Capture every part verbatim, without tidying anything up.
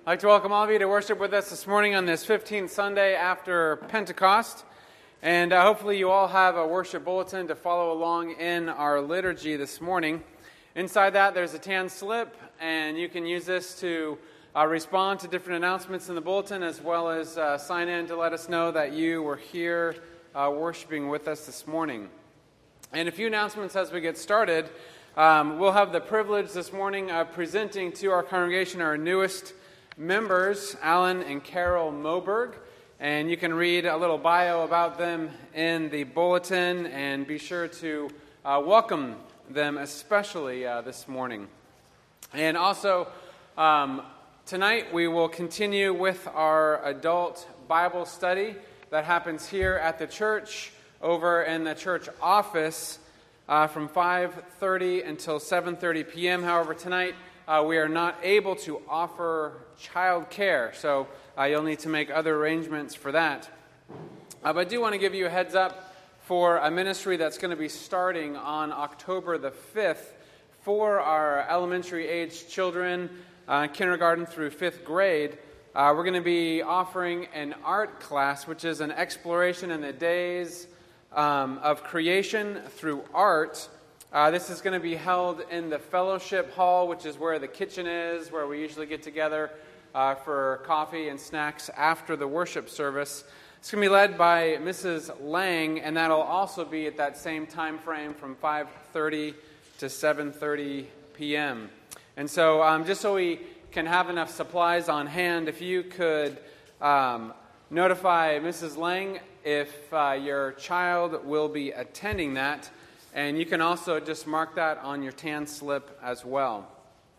I'd like to welcome all of you to worship with us this morning on this fifteenth Sunday after Pentecost. And uh, hopefully you all have a worship bulletin to follow along in our liturgy this morning. Inside that there's a tan slip, and you can use this to uh, respond to different announcements in the bulletin, as well as uh, sign in to let us know that you were here uh, worshiping with us this morning. And a few announcements as we get started. Um, we'll have the privilege this morning of presenting to our congregation our newest members, Alan and Carol Moberg, and you can read a little bio about them in the bulletin, and be sure to uh, welcome them especially uh, this morning. And also, um, tonight we will continue with our adult Bible study that happens here at the church, over in the church office, uh, from five thirty until seven thirty p.m. However, tonight Uh, we are not able to offer child care, so uh, you'll need to make other arrangements for that. Uh, but I do want to give you a heads up for a ministry that's going to be starting on October the fifth for our elementary age children, uh, kindergarten through fifth grade. Uh, we're going to be offering an art class, which is an exploration in the days um, of creation through art. Uh, this is going to be held in the fellowship hall, which is where the kitchen is, where we usually get together uh, for coffee and snacks after the worship service. It's going to be led by Missus Lang, and that'll also be at that same time frame from five thirty to seven thirty p.m. And so um, just so we can have enough supplies on hand, if you could um, notify Missus Lang if uh, your child will be attending that. And you can also just mark that on your tan slip as well.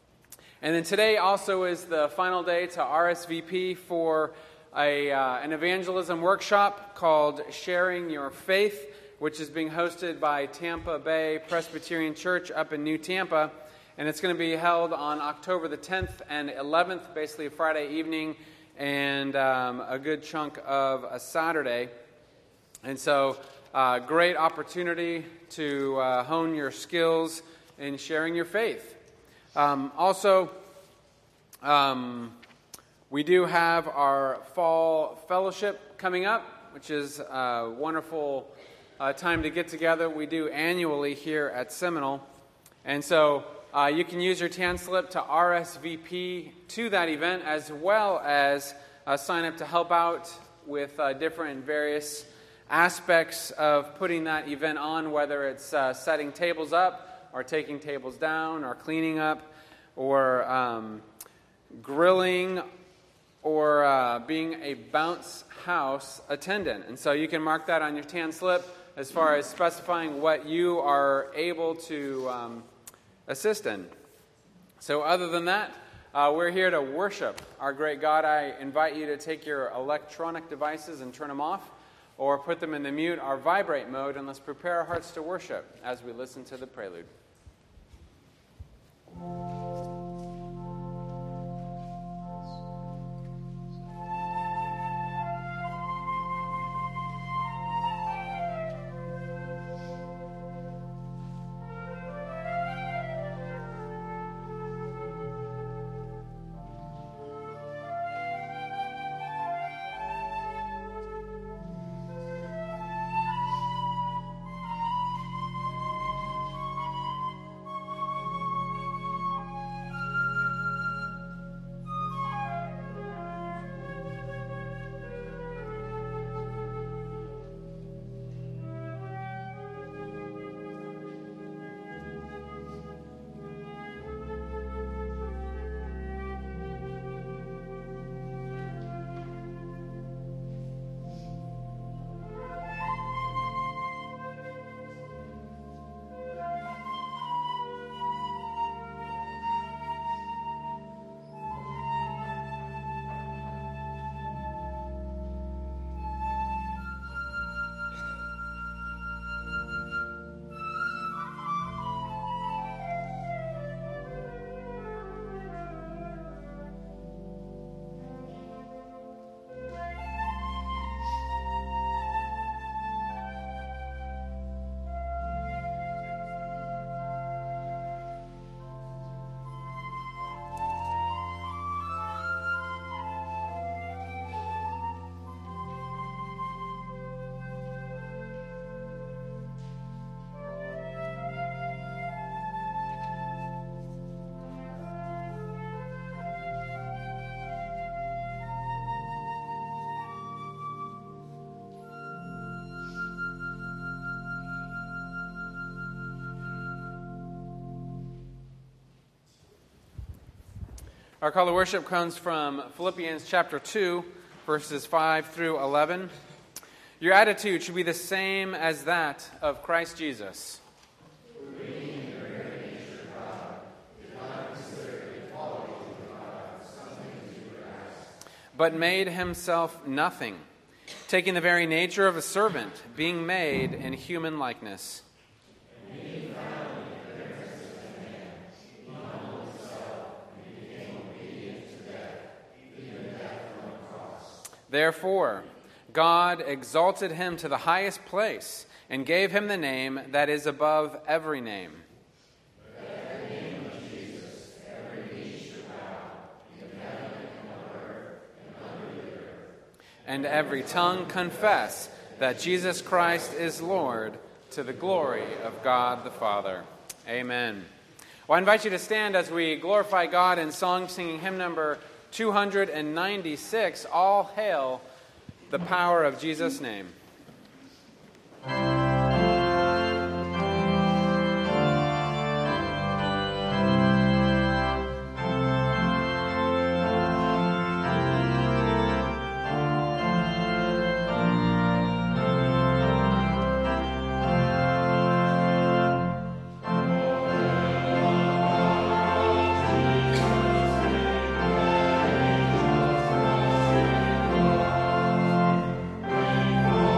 And then today also is the final day to R S V P for a, uh, an evangelism workshop called Sharing Your Faith, which is being hosted by Tampa Bay Presbyterian Church up in New Tampa. And it's going to be held on October the tenth and eleventh, basically a Friday evening, and um, a good chunk of a Saturday. And so Uh, great opportunity to uh, hone your skills in sharing your faith. Um, also, um, we do have our fall fellowship coming up, which is a wonderful uh, time to get together. We do annually here at Seminole. And so uh, you can use your tan slip to R S V P to that event, as well as uh, sign up to help out with uh, different various aspects of putting that event on, whether it's uh, setting tables up or taking tables down or cleaning up or um, grilling or uh, being a bounce house attendant. And so you can mark that on your tan slip as far as specifying what you are able to um, assist in. So other than that, uh, we're here to worship our great God. I invite you to take your electronic devices and turn them off, or put them in the mute or vibrate mode, and let's prepare our hearts to worship as we listen to the prelude. Our call to worship comes from Philippians chapter two, verses five through eleven. Your attitude should be the same as that of Christ Jesus. But made himself nothing, taking the very nature of a servant, being made in human likeness. Therefore, God exalted him to the highest place and gave him the name that is above every name. That at the name of Jesus, every knee should bow, in heaven and on earth and under the earth. And every tongue confess that Jesus Christ is Lord, to the glory of God the Father. Amen. Well, I invite you to stand as we glorify God in song, singing hymn number two hundred ninety-six, All Hail the Power of Jesus' Name. Oh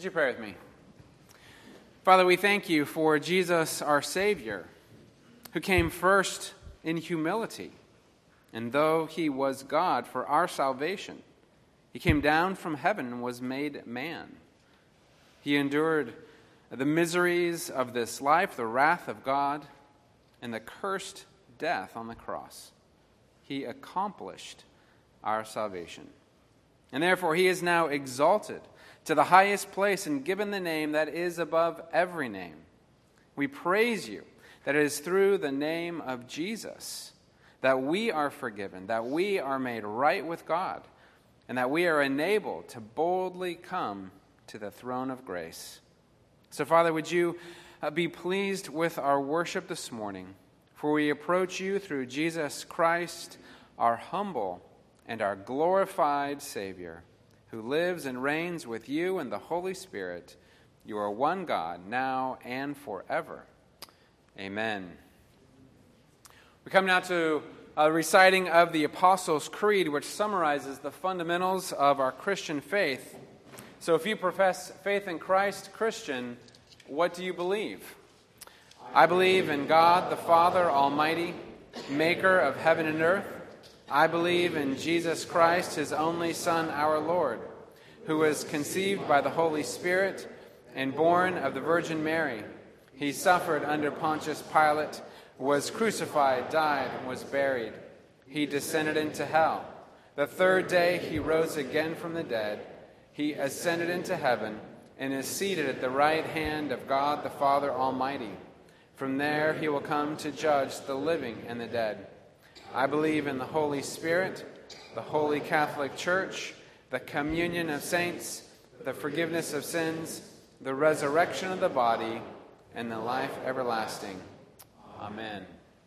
Would you pray with me? Father, we thank you for Jesus, our Savior, who came first in humility. And though he was God for our salvation, he came down from heaven and was made man. He endured the miseries of this life, the wrath of God, and the cursed death on the cross. He accomplished our salvation. And therefore he is now exalted to the highest place and given the name that is above every name. We praise you that it is through the name of Jesus that we are forgiven, that we are made right with God, and that we are enabled to boldly come to the throne of grace. So, Father, would you be pleased with our worship this morning, for we approach you through Jesus Christ, our humble and our glorified Savior, who lives and reigns with you and the Holy Spirit. You are one God, now and forever. Amen. We come now to a reciting of the Apostles' Creed, which summarizes the fundamentals of our Christian faith. So if you profess faith in Christ, Christian, what do you believe? I believe in God, the Father Almighty, maker of heaven and earth. I believe in Jesus Christ, his only Son, our Lord, who was conceived by the Holy Spirit and born of the Virgin Mary. He suffered under Pontius Pilate, was crucified, died, and was buried. He descended into hell. The third day he rose again from the dead. He ascended into heaven and is seated at the right hand of God the Father Almighty. From there he will come to judge the living and the dead. I believe in the Holy Spirit, the Holy Catholic Church, the communion of saints, the forgiveness of sins, the resurrection of the body, and the life everlasting. Amen.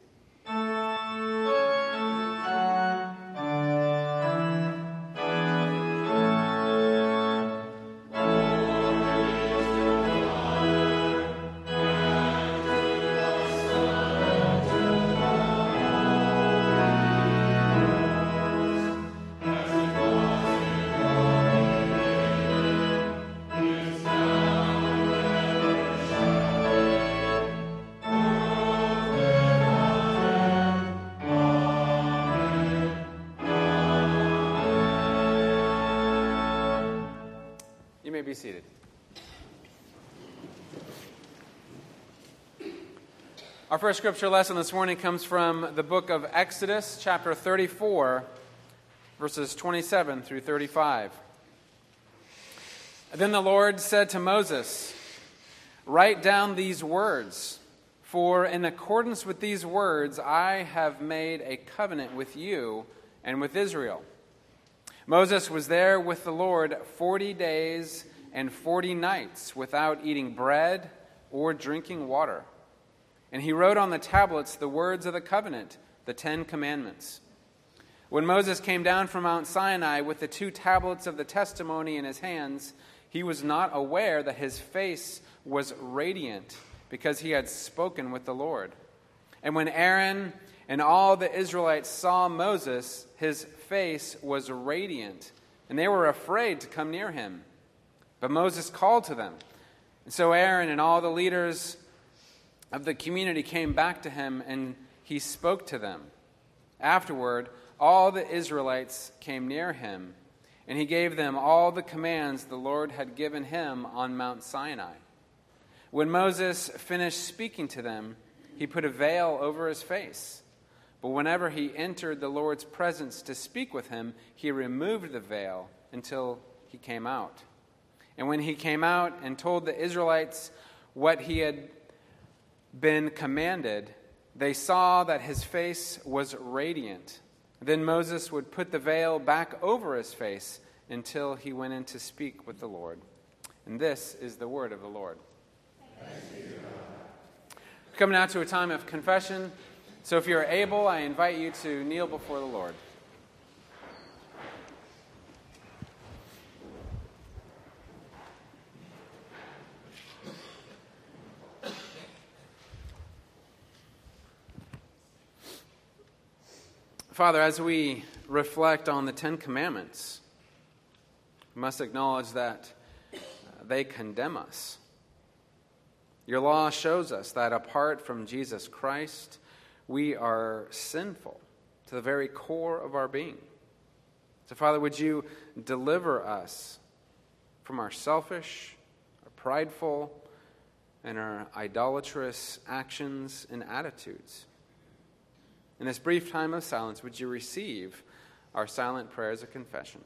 Be seated. Our first scripture lesson this morning comes from the book of Exodus, chapter thirty-four, verses twenty-seven through thirty-five. Then the Lord said to Moses, "Write down these words, for in accordance with these words I have made a covenant with you and with Israel." Moses was there with the Lord forty days and forty nights without eating bread or drinking water. And he wrote on the tablets the words of the covenant, the Ten Commandments. When Moses came down from Mount Sinai with the two tablets of the testimony in his hands, he was not aware that his face was radiant because he had spoken with the Lord. And when Aaron and all the Israelites saw Moses, his face was radiant, and they were afraid to come near him. But Moses called to them. And so Aaron and all the leaders of the community came back to him, and he spoke to them. Afterward, all the Israelites came near him, and he gave them all the commands the Lord had given him on Mount Sinai. When Moses finished speaking to them, he put a veil over his face. But whenever he entered the Lord's presence to speak with him, he removed the veil until he came out. And when he came out and told the Israelites what he had been commanded, they saw that his face was radiant. Then Moses would put the veil back over his face until he went in to speak with the Lord. And this is the word of the Lord. We come now to a time of confession. So if you're able, I invite you to kneel before the Lord. Father, as we reflect on the Ten Commandments, we must acknowledge that they condemn us. Your law shows us that apart from Jesus Christ, we are sinful to the very core of our being. So, Father, would you deliver us from our selfish, our prideful, and our idolatrous actions and attitudes? In this brief time of silence, would you receive our silent prayers of confession?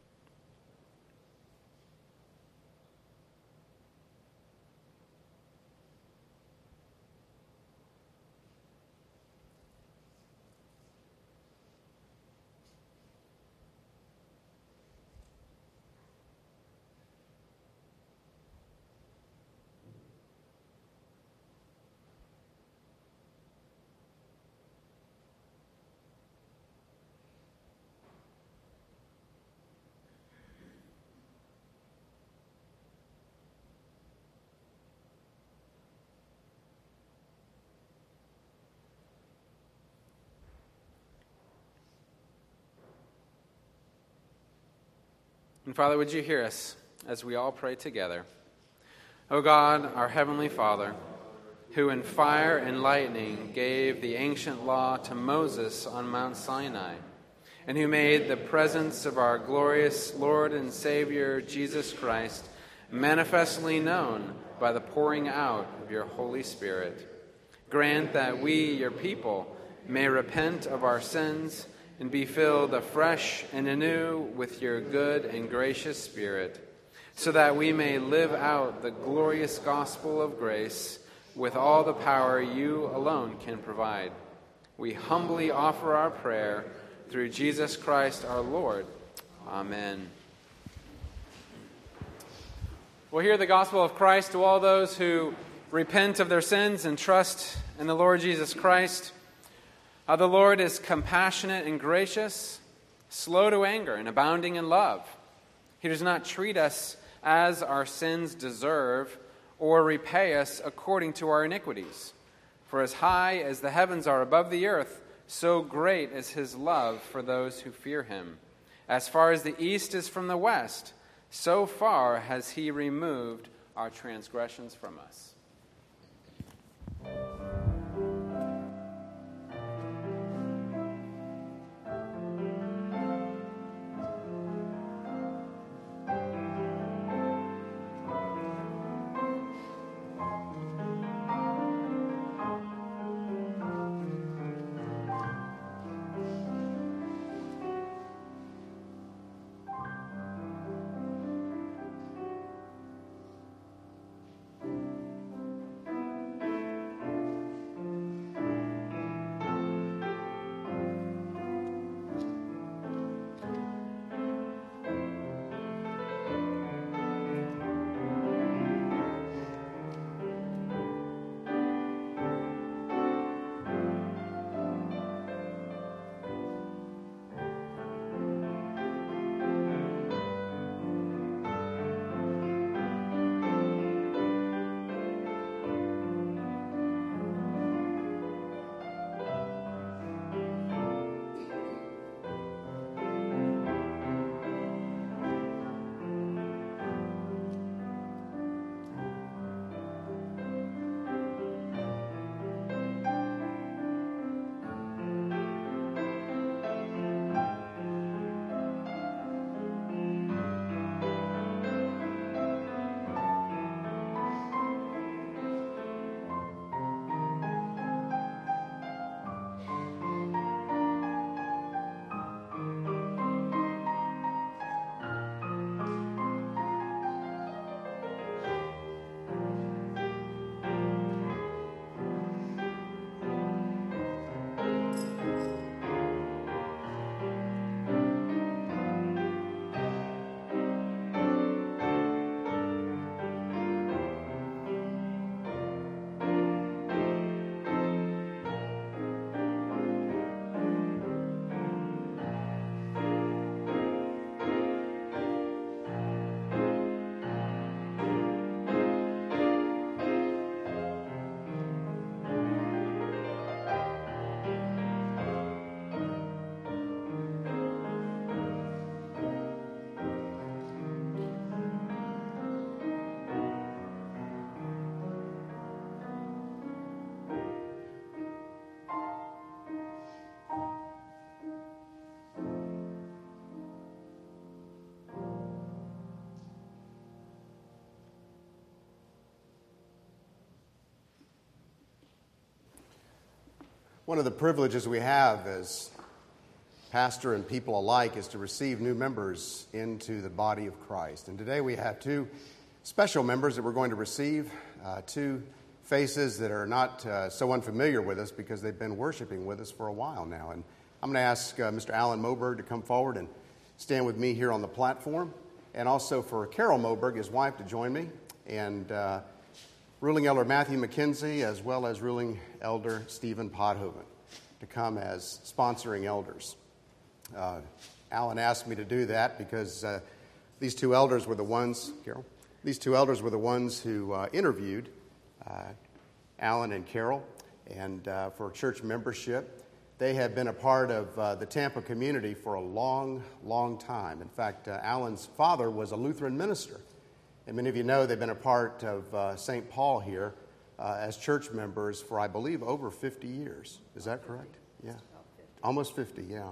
And Father, would you hear us as we all pray together? O God, our heavenly Father, who in fire and lightning gave the ancient law to Moses on Mount Sinai, and who made the presence of our glorious Lord and Savior, Jesus Christ, manifestly known by the pouring out of your Holy Spirit, grant that we, your people, may repent of our sins and be filled afresh and anew with your good and gracious Spirit, so that we may live out the glorious gospel of grace with all the power you alone can provide. We humbly offer our prayer through Jesus Christ our Lord. Amen. We'll hear the gospel of Christ to all those who repent of their sins and trust in the Lord Jesus Christ. Uh, the Lord is compassionate and gracious, slow to anger and abounding in love. He does not treat us as our sins deserve or repay us according to our iniquities. For as high as the heavens are above the earth, so great is his love for those who fear him. As far as the east is from the west, so far has he removed our transgressions from us. One of the privileges we have as pastor and people alike is to receive new members into the body of Christ. And today we have two special members that we're going to receive, uh, two faces that are not uh, so unfamiliar with us because they've been worshiping with us for a while now. And I'm going to ask uh, Mister Alan Moberg to come forward and stand with me here on the platform, and also for Carol Moberg, his wife, to join me, and uh, Ruling Elder Matthew McKenzie, as well as Ruling Elder Stephen Podhoven, to come as sponsoring elders. Uh, Alan asked me to do that because uh, these two elders were the ones, Carol, these two elders were the ones who uh, interviewed uh, Alan and Carol, and uh, for church membership. They have been a part of uh, the Tampa community for a long, long time. In fact, uh, Alan's father was a Lutheran minister. And many of you know they've been a part of uh, Saint Paul here uh, as church members for, I believe, over fifty years. Is that correct? Yeah. Almost fifty, yeah.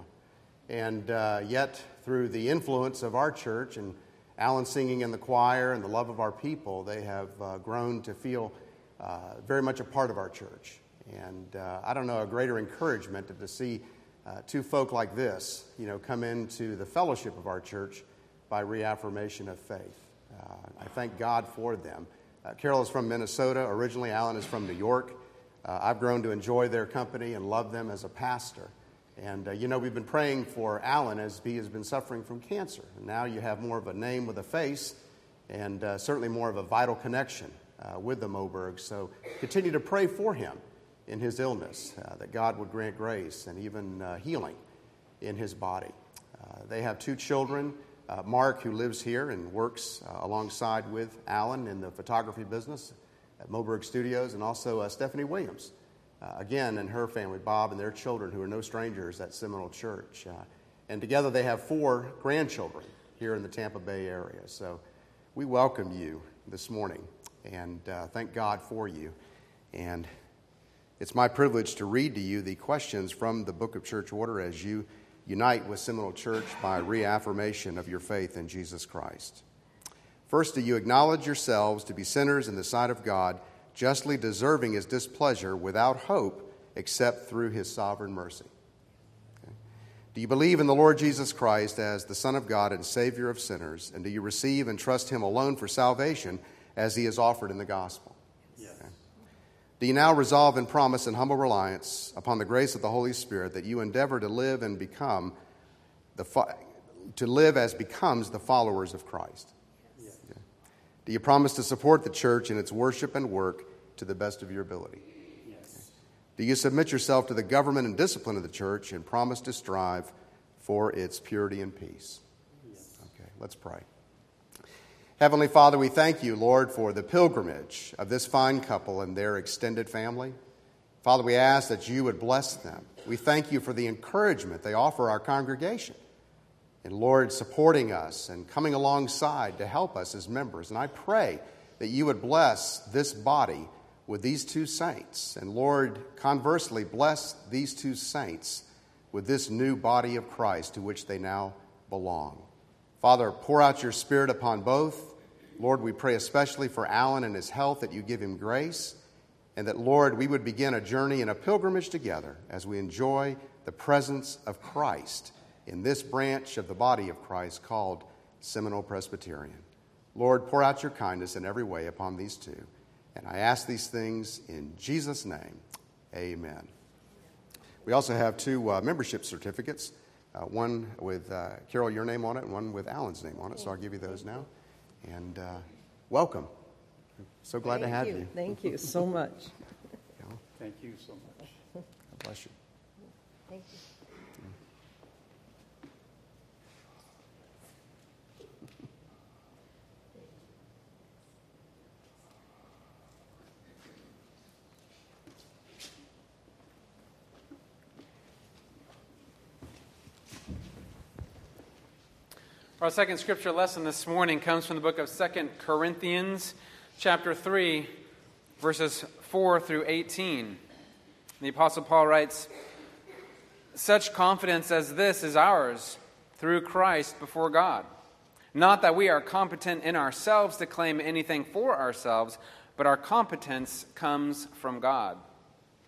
And uh, yet, through the influence of our church and Alan singing in the choir and the love of our people, they have uh, grown to feel uh, very much a part of our church. And uh, I don't know a greater encouragement than to see uh, two folk like this, you know, come into the fellowship of our church by reaffirmation of faith. Uh, I thank God for them. Uh, Carol is from Minnesota originally. Alan is from New York. Uh, I've grown to enjoy their company and love them as a pastor. And, uh, you know, we've been praying for Alan as he has been suffering from cancer. And now you have more of a name with a face and uh, certainly more of a vital connection uh, with the Mobergs. So continue to pray for him in his illness, uh, that God would grant grace and even uh, healing in his body. Uh, they have two children. Uh, Mark, who lives here and works uh, alongside with Alan in the photography business at Moberg Studios, and also uh, Stephanie Williams, uh, again, and her family, Bob and their children, who are no strangers at Seminole Church. Uh, and together they have four grandchildren here in the Tampa Bay area. So we welcome you this morning and uh, thank God for you. And it's my privilege to read to you the questions from the Book of Church Order as you unite with Seminole Church by reaffirmation of your faith in Jesus Christ. First, do you acknowledge yourselves to be sinners in the sight of God, justly deserving his displeasure without hope except through his sovereign mercy? Okay. Do you believe in the Lord Jesus Christ as the Son of God and Savior of sinners, and do you receive and trust him alone for salvation as he is offered in the gospel? Yes. Okay. Do you now resolve and promise in humble reliance upon the grace of the Holy Spirit that you endeavor to live and become the fo- to live as becomes the followers of Christ? Yes. Okay. Do you promise to support the church in its worship and work to the best of your ability? Yes. Okay. Do you submit yourself to the government and discipline of the church and promise to strive for its purity and peace? Yes. Okay, let's pray. Heavenly Father, we thank you, Lord, for the pilgrimage of this fine couple and their extended family. Father, we ask that you would bless them. We thank you for the encouragement they offer our congregation. And Lord, supporting us and coming alongside to help us as members. And I pray that you would bless this body with these two saints. And Lord, conversely, bless these two saints with this new body of Christ to which they now belong. Father, pour out your Spirit upon both. Lord, we pray especially for Alan and his health, that you give him grace, and that, Lord, we would begin a journey and a pilgrimage together as we enjoy the presence of Christ in this branch of the body of Christ called Seminole Presbyterian. Lord, pour out your kindness in every way upon these two. And I ask these things in Jesus' name. Amen. We also have two uh, membership certificates. Uh, one with, uh, Carol, your name on it, and one with Alan's name on it. So I'll give you those now. And uh, welcome. So glad Thank to have you. you. Thank you so much. Thank you so much. God bless you. Thank you. Our second scripture lesson this morning comes from the book of Second Corinthians, chapter three, verses four through eighteen. The Apostle Paul writes, "Such confidence as this is ours through Christ before God. Not that we are competent in ourselves to claim anything for ourselves, but our competence comes from God.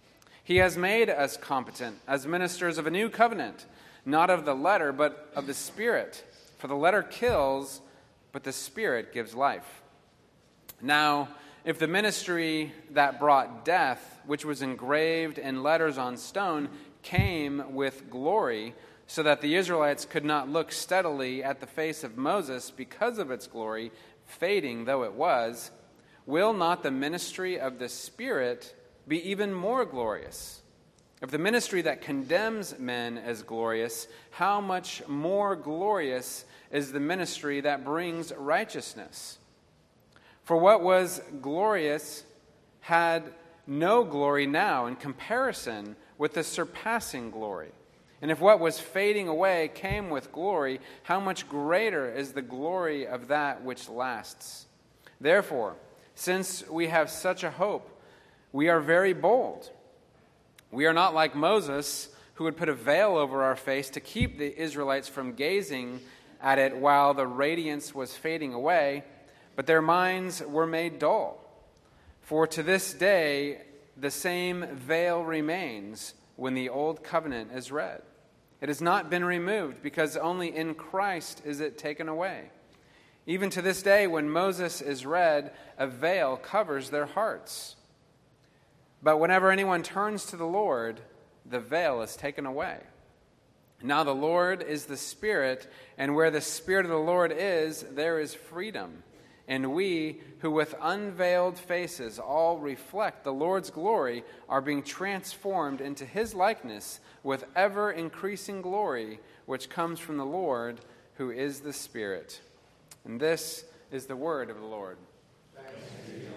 He has made us competent as ministers of a new covenant, not of the letter, but of the Spirit. For the letter kills, but the Spirit gives life. Now, if the ministry that brought death, which was engraved in letters on stone, came with glory, so that the Israelites could not look steadily at the face of Moses because of its glory, fading though it was, will not the ministry of the Spirit be even more glorious? If the ministry that condemns men is glorious, how much more glorious is the ministry that brings righteousness? For what was glorious had no glory now in comparison with the surpassing glory. And if what was fading away came with glory, how much greater is the glory of that which lasts? Therefore, since we have such a hope, we are very bold. We are not like Moses, who would put a veil over our face to keep the Israelites from gazing at it while the radiance was fading away, but their minds were made dull. For to this day the same veil remains when the old covenant is read. It has not been removed, because only in Christ is it taken away. Even to this day, when Moses is read, a veil covers their hearts. But whenever anyone turns to the Lord, the veil is taken away. Now the Lord is the Spirit, and where the Spirit of the Lord is, there is freedom. And we, who with unveiled faces all reflect the Lord's glory, are being transformed into his likeness with ever-increasing glory, which comes from the Lord, who is the Spirit. And this is the word of the Lord. Thanks be to God.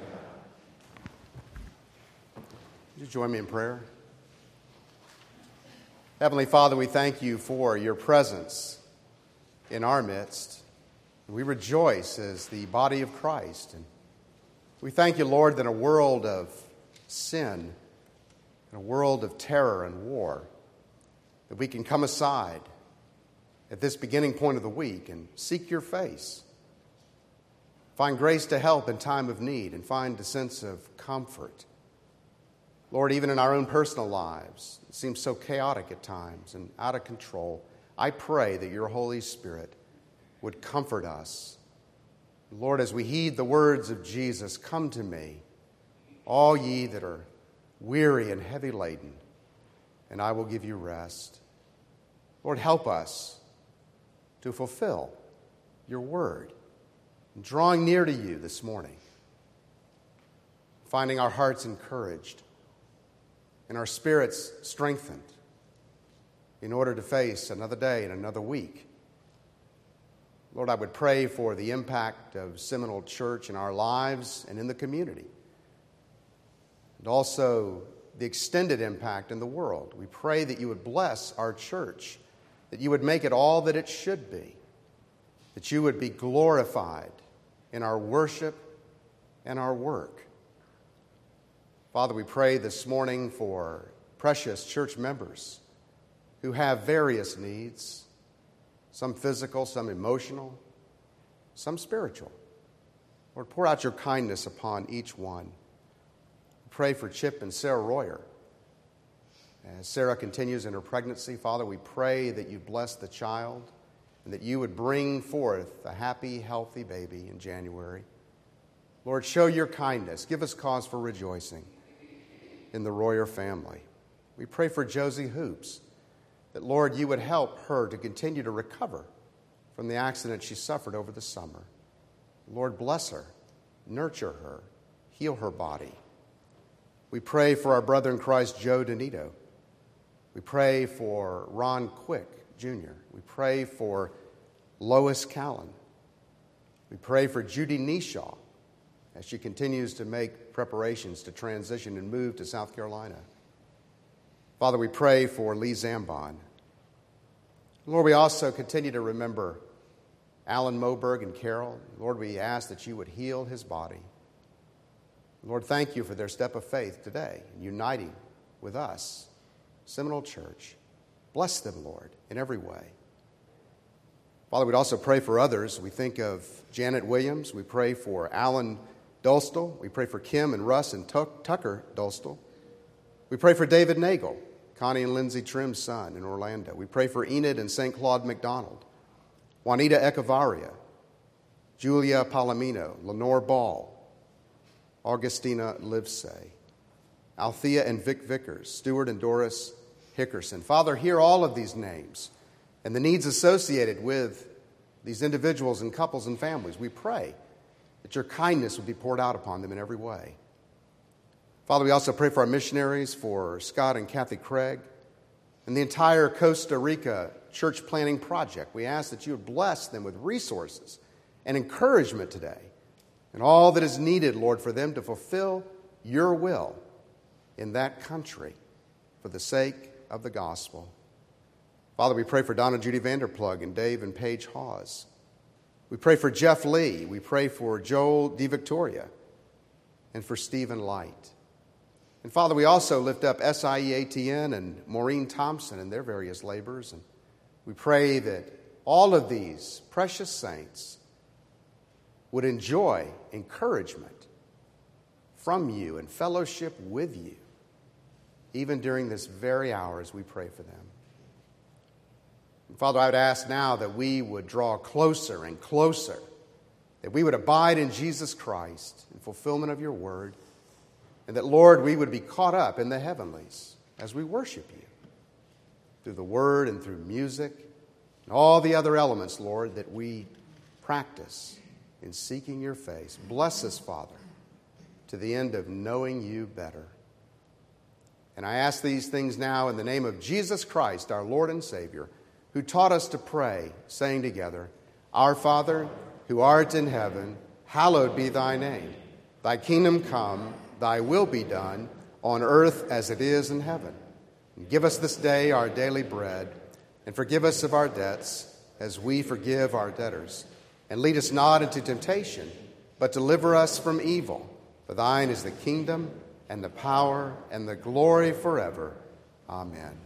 Would you join me in prayer? Heavenly Father, we thank you for your presence in our midst. We rejoice as the body of Christ. And we thank you, Lord, that in a world of sin, in a world of terror and war, that we can come aside at this beginning point of the week and seek your face, find grace to help in time of need, and find a sense of comfort. Lord, even in our own personal lives, it seems so chaotic at times and out of control. I pray that your Holy Spirit would comfort us. Lord, as we heed the words of Jesus, come to me, all ye that are weary and heavy laden, and I will give you rest. Lord, help us to fulfill your word, drawing near to you this morning, finding our hearts encouraged and our spirits strengthened in order to face another day and another week. Lord, I would pray for the impact of Seminole Church in our lives and in the community, and also the extended impact in the world. We pray that you would bless our church, that you would make it all that it should be, that you would be glorified in our worship and our work. Father, we pray this morning for precious church members who have various needs, some physical, some emotional, some spiritual. Lord, pour out your kindness upon each one. Pray for Chip and Sarah Royer. As Sarah continues in her pregnancy, Father, we pray that you bless the child and that you would bring forth a happy, healthy baby in January. Lord, show your kindness. Give us cause for rejoicing in the Royer family. We pray for Josie Hoops, that, Lord, you would help her to continue to recover from the accident she suffered over the summer. Lord, bless her, nurture her, heal her body. We pray for our brother in Christ, Joe Donito. We pray for Ron Quick, Junior We pray for Lois Callan. We pray for Judy Neshaw as she continues to make preparations to transition and move to South Carolina. Father, we pray for Lee Zambon. Lord, we also continue to remember Alan Moberg and Carol. Lord, we ask that you would heal his body. Lord, thank you for their step of faith today, uniting with us, Seminole Church. Bless them, Lord, in every way. Father, we'd also pray for others. We think of Janet Williams. We pray for Alan Dolstall. We pray for Kim and Russ and Tuck, Tucker Dolstall. We We pray for David Nagel, Connie and Lindsay Trim's son in Orlando. We pray for Enid and Saint Claude McDonald, Juanita Echevarria, Julia Palomino, Lenore Ball, Augustina Livesay, Althea and Vic Vickers, Stuart and Doris Hickerson. Father, hear all of these names and the needs associated with these individuals and couples and families. We pray that your kindness would be poured out upon them in every way. Father, we also pray for our missionaries, for Scott and Kathy Craig, and the entire Costa Rica church planning project. We ask that you would bless them with resources and encouragement today, and all that is needed, Lord, for them to fulfill your will in that country for the sake of the gospel. Father, we pray for Donna Judy Vanderplug and Dave and Paige Hawes. We pray for Jeff Lee. We pray for Joel DeVictoria and for Stephen Light. And Father, we also lift up S I E A T N and Maureen Thompson and their various labors. And we pray that all of these precious saints would enjoy encouragement from you and fellowship with you, even during this very hour as we pray for them. And Father, I would ask now that we would draw closer and closer, that we would abide in Jesus Christ in fulfillment of your word, and that, Lord, we would be caught up in the heavenlies as we worship you through the word and through music and all the other elements, Lord, that we practice in seeking your face. Bless us, Father, to the end of knowing you better. And I ask these things now in the name of Jesus Christ, our Lord and Savior, who taught us to pray, saying together, Our Father, who art in heaven, hallowed be thy name. Thy kingdom come, thy will be done, on earth as it is in heaven. And give us this day our daily bread, and forgive us of our debts, as we forgive our debtors. And lead us not into temptation, but deliver us from evil. For thine is the kingdom, and the power, and the glory forever. Amen.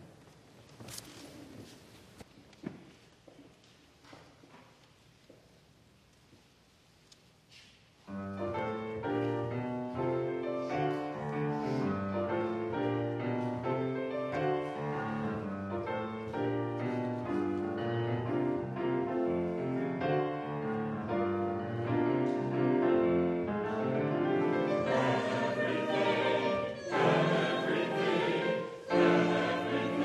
Everything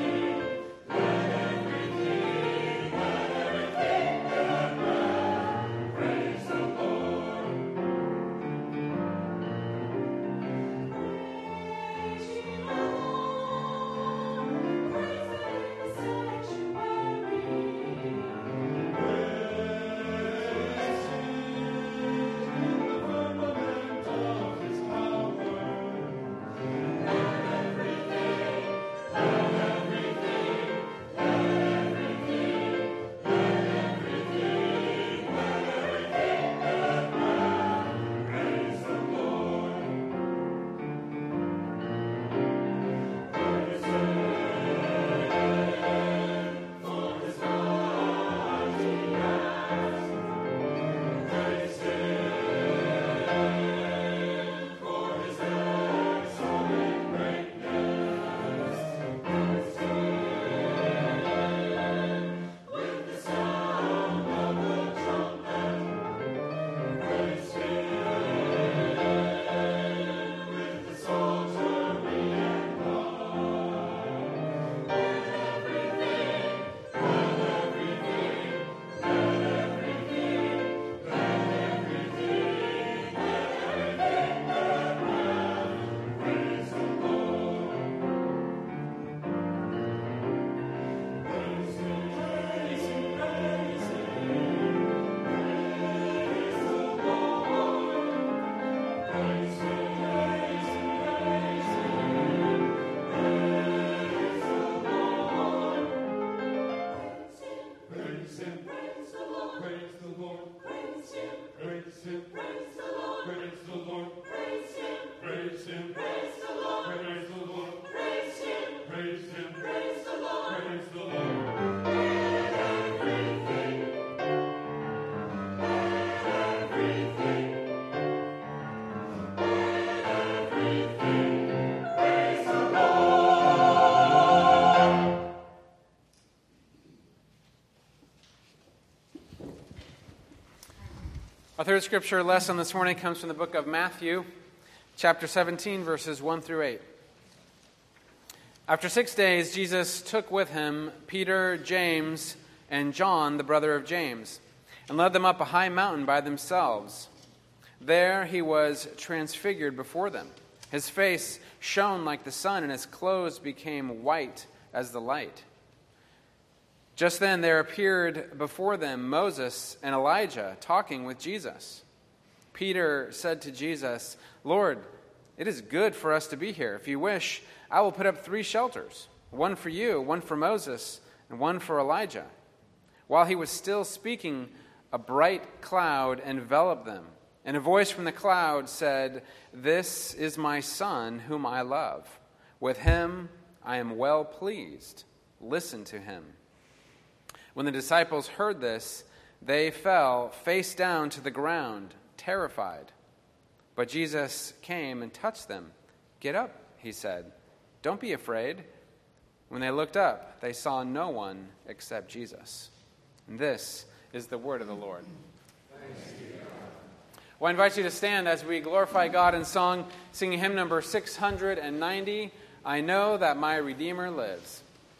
Our third scripture lesson this morning comes from the book of Matthew, chapter seventeen, verses one through eight. After six days, Jesus took with him Peter, James, and John, the brother of James, and led them up a high mountain by themselves. There he was transfigured before them. His face shone like the sun, and his clothes became white as the light. Just then there appeared before them Moses and Elijah talking with Jesus. Peter said to Jesus, "Lord, it is good for us to be here. If you wish, I will put up three shelters, one for you, one for Moses, and one for Elijah." While he was still speaking, a bright cloud enveloped them, and a voice from the cloud said, "This is my Son, whom I love. With him I am well pleased. Listen to him." When the disciples heard this, they fell face down to the ground, terrified. But Jesus came and touched them. "Get up," he said. "Don't be afraid." When they looked up, they saw no one except Jesus. And this is the word of the Lord. Well, I invite you to stand as we glorify God in song, singing hymn number six hundred ninety, "I Know That My Redeemer Lives."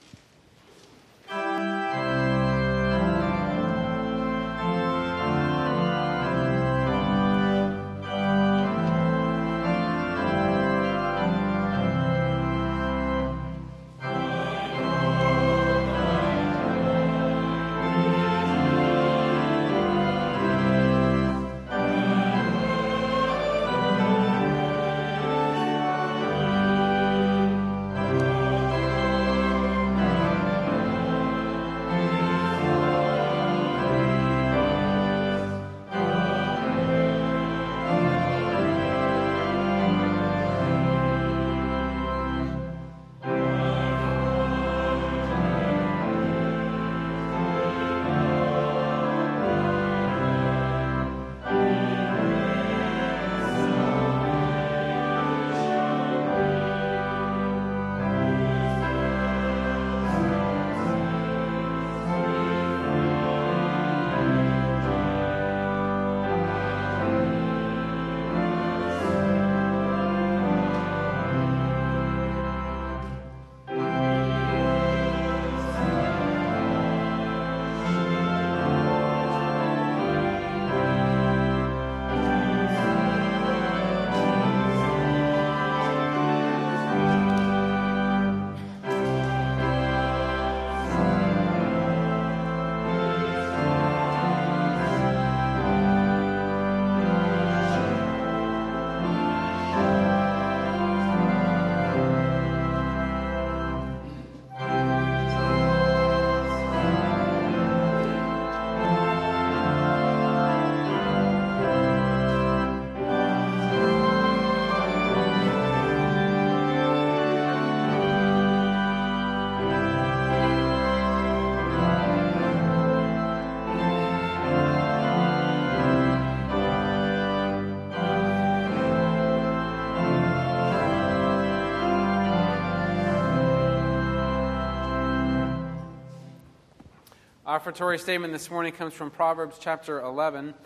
Our offertory statement this morning comes from Proverbs chapter eleven.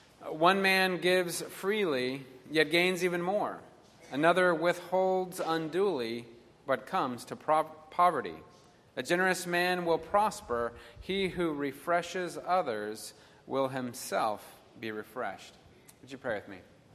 One man gives freely, yet gains even more. Another withholds unduly, but comes to pro- poverty. A generous man will prosper. He who refreshes others will himself be refreshed. Would you pray with me?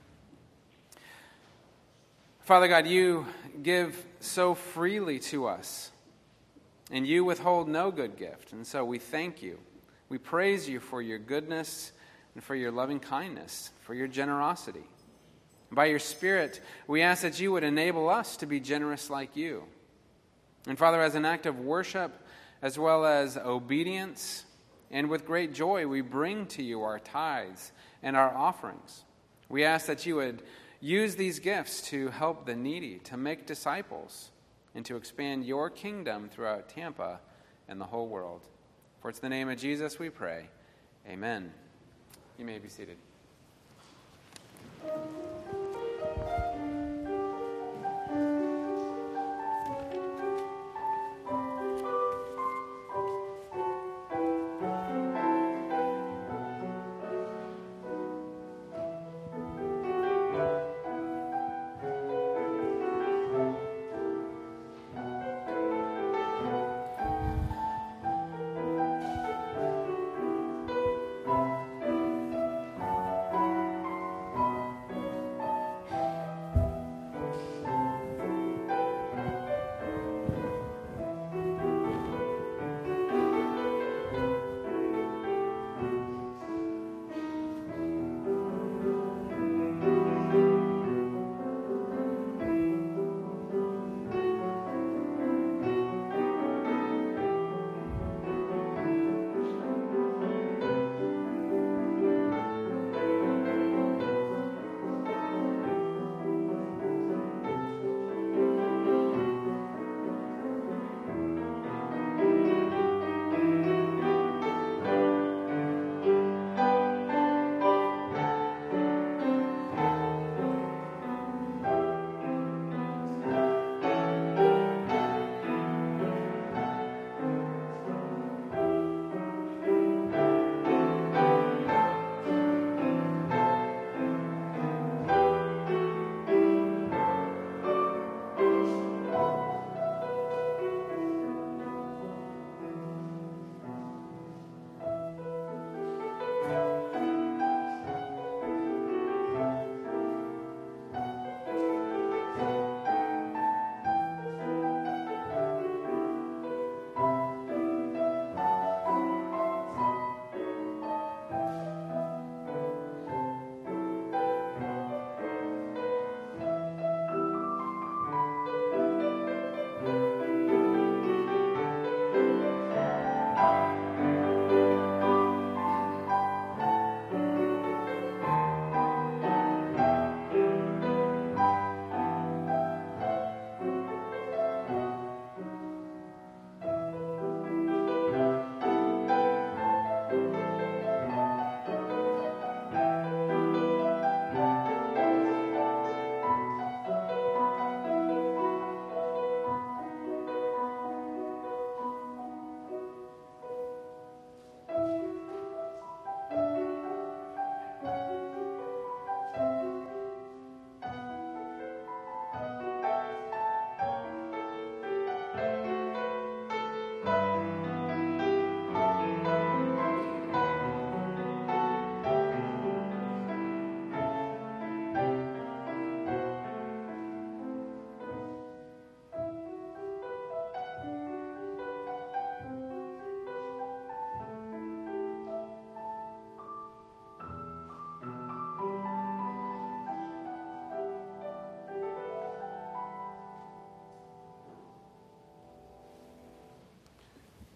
Father God, you give so freely to us, and you withhold no good gift. And so we thank you. We praise you for your goodness and for your loving kindness, for your generosity. By your Spirit, we ask that you would enable us to be generous like you. And Father, as an act of worship, as well as obedience, and with great joy, we bring to you our tithes and our offerings. We ask that you would use these gifts to help the needy, to make disciples, and to expand your kingdom throughout Tampa and the whole world. For it's in the name of Jesus we pray. Amen. You may be seated.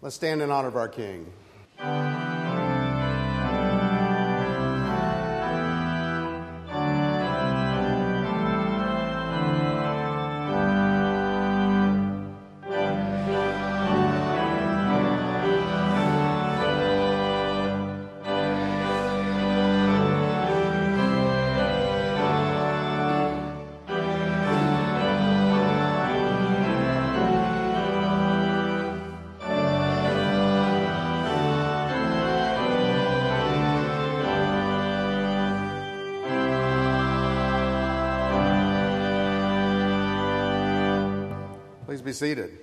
Let's stand in honor of our King. Please be seated.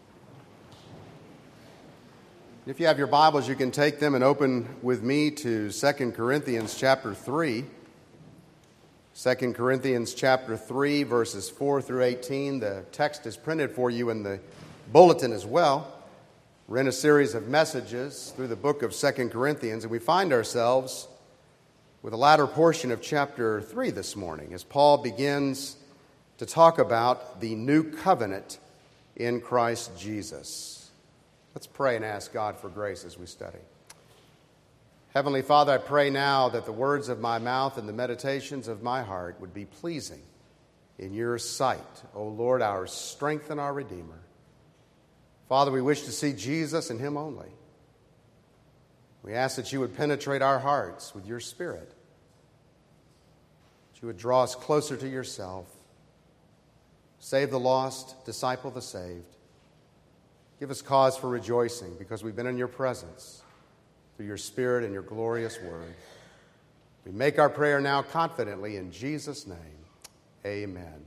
If you have your Bibles, you can take them and open with me to Second Corinthians chapter three. Second Corinthians chapter three, verses four through eighteen. The text is printed for you in the bulletin as well. We're in a series of messages through the book of Second Corinthians, and we find ourselves with the latter portion of chapter three this morning as Paul begins to talk about the new covenant in Christ Jesus. Let's pray and ask God for grace as we study. Heavenly Father, I pray now that the words of my mouth and the meditations of my heart would be pleasing in your sight, O Lord, our strength and our Redeemer. Father, we wish to see Jesus and Him only. We ask that you would penetrate our hearts with your Spirit, that you would draw us closer to yourself. Save the lost, disciple the saved. Give us cause for rejoicing because we've been in your presence through your Spirit and your glorious word. We make our prayer now confidently in Jesus' name. Amen.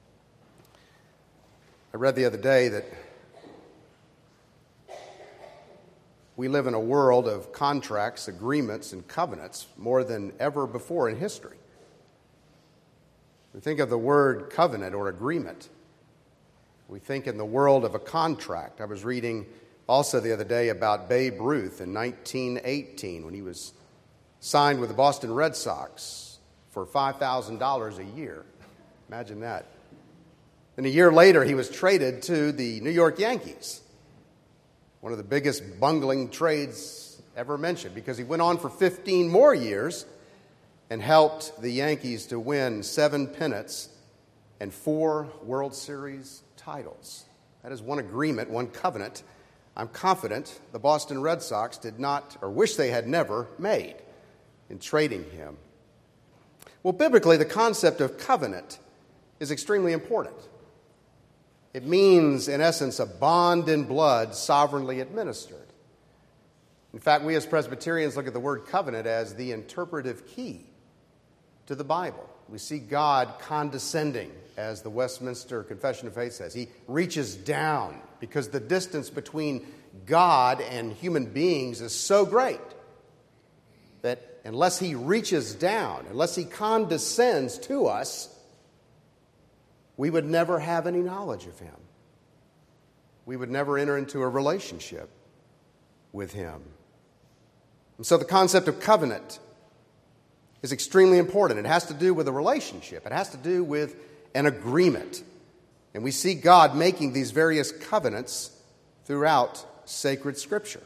I read the other day that we live in a world of contracts, agreements, and covenants more than ever before in history. We think of the word covenant or agreement. We think in the world of a contract. I was reading also the other day about Babe Ruth in nineteen eighteen when he was signed with the Boston Red Sox for five thousand dollars a year. Imagine that. And a year later, he was traded to the New York Yankees, one of the biggest bungling trades ever mentioned, because he went on for fifteen more years and helped the Yankees to win seven pennants and four World Series titles. That is one agreement, one covenant I'm confident the Boston Red Sox did not, or wish they had never, made in trading him. Well, biblically, the concept of covenant is extremely important. It means, in essence, a bond in blood sovereignly administered. In fact, we as Presbyterians look at the word covenant as the interpretive key to the Bible. We see God condescending, as the Westminster Confession of Faith says. He reaches down because the distance between God and human beings is so great that unless He reaches down, unless He condescends to us, we would never have any knowledge of Him. We would never enter into a relationship with Him. And so the concept of covenant is extremely important. It has to do with a relationship. It has to do with an agreement. And we see God making these various covenants throughout sacred Scripture.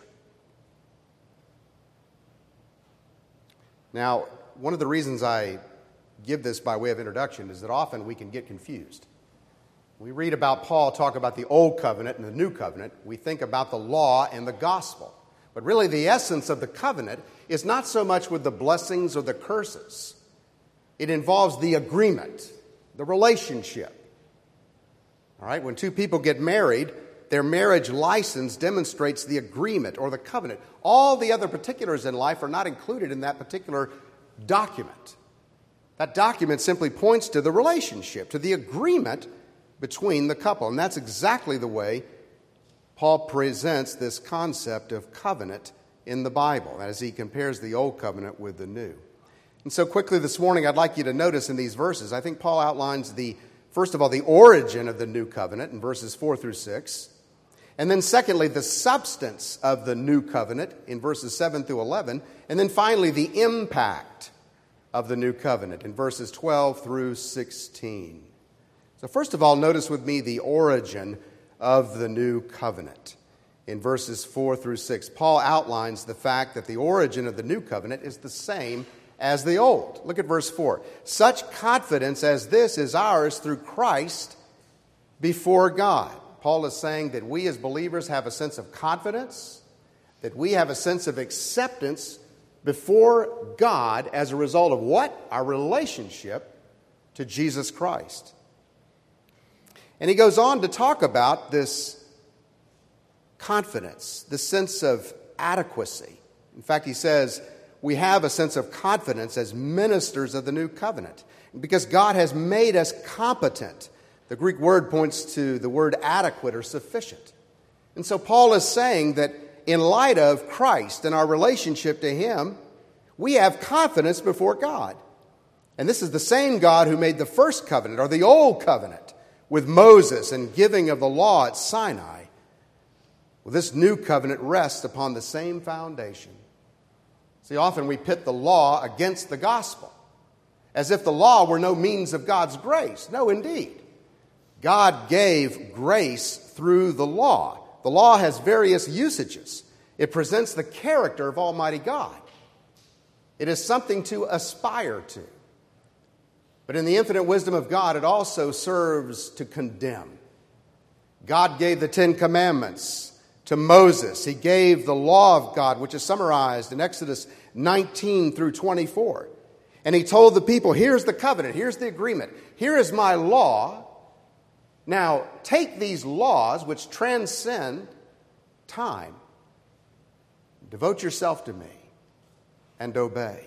Now, one of the reasons I give this by way of introduction is that often we can get confused. We read about Paul talk about the Old Covenant and the New Covenant. We think about the law and the gospel. But really the essence of the covenant is not so much with the blessings or the curses. It involves the agreement, the relationship. All right, when two people get married, their marriage license demonstrates the agreement or the covenant. All the other particulars in life are not included in that particular document. That document simply points to the relationship, to the agreement between the couple. And that's exactly the way Paul presents this concept of covenant in the Bible, as he compares the Old Covenant with the New. And so quickly this morning, I'd like you to notice in these verses, I think Paul outlines the, first of all, the origin of the New Covenant in verses four through six. And then secondly, the substance of the New Covenant in verses seven through eleven. And then finally, the impact of the New Covenant in verses twelve through sixteen. So first of all, notice with me the origin of the New Covenant. in verses four through six. Paul outlines the fact that the origin of the new covenant is the same as the old. Look at verse four. Such confidence as this is ours through Christ before God. Paul is saying that we as believers have a sense of confidence, that we have a sense of acceptance before God as a result of what? Our relationship to Jesus Christ. And he goes on to talk about this confidence, this sense of adequacy. In fact, he says, we have a sense of confidence as ministers of the new covenant because God has made us competent. The Greek word points to the word adequate or sufficient. And so Paul is saying that in light of Christ and our relationship to Him, we have confidence before God. And this is the same God who made the first covenant or the old covenant with Moses and giving of the law at Sinai. Well, this new covenant rests upon the same foundation. See, often we pit the law against the gospel, as if the law were no means of God's grace. No, indeed. God gave grace through the law. The law has various usages. It presents the character of Almighty God. It is something to aspire to. But in the infinite wisdom of God, it also serves to condemn. God gave the Ten Commandments to Moses. He gave the law of God, which is summarized in Exodus nineteen through twenty-four. And he told the people, here's the covenant, here's the agreement, here is my law. Now, take these laws, which transcend time, devote yourself to me, and obey.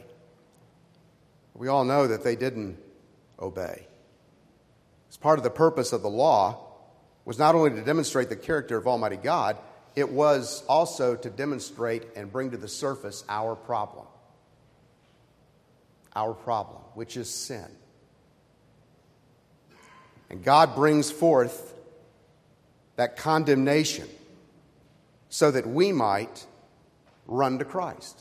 We all know that they didn't obey. As part of the purpose of the law was not only to demonstrate the character of Almighty God, it was also to demonstrate and bring to the surface our problem. Our problem, which is sin. And God brings forth that condemnation so that we might run to Christ.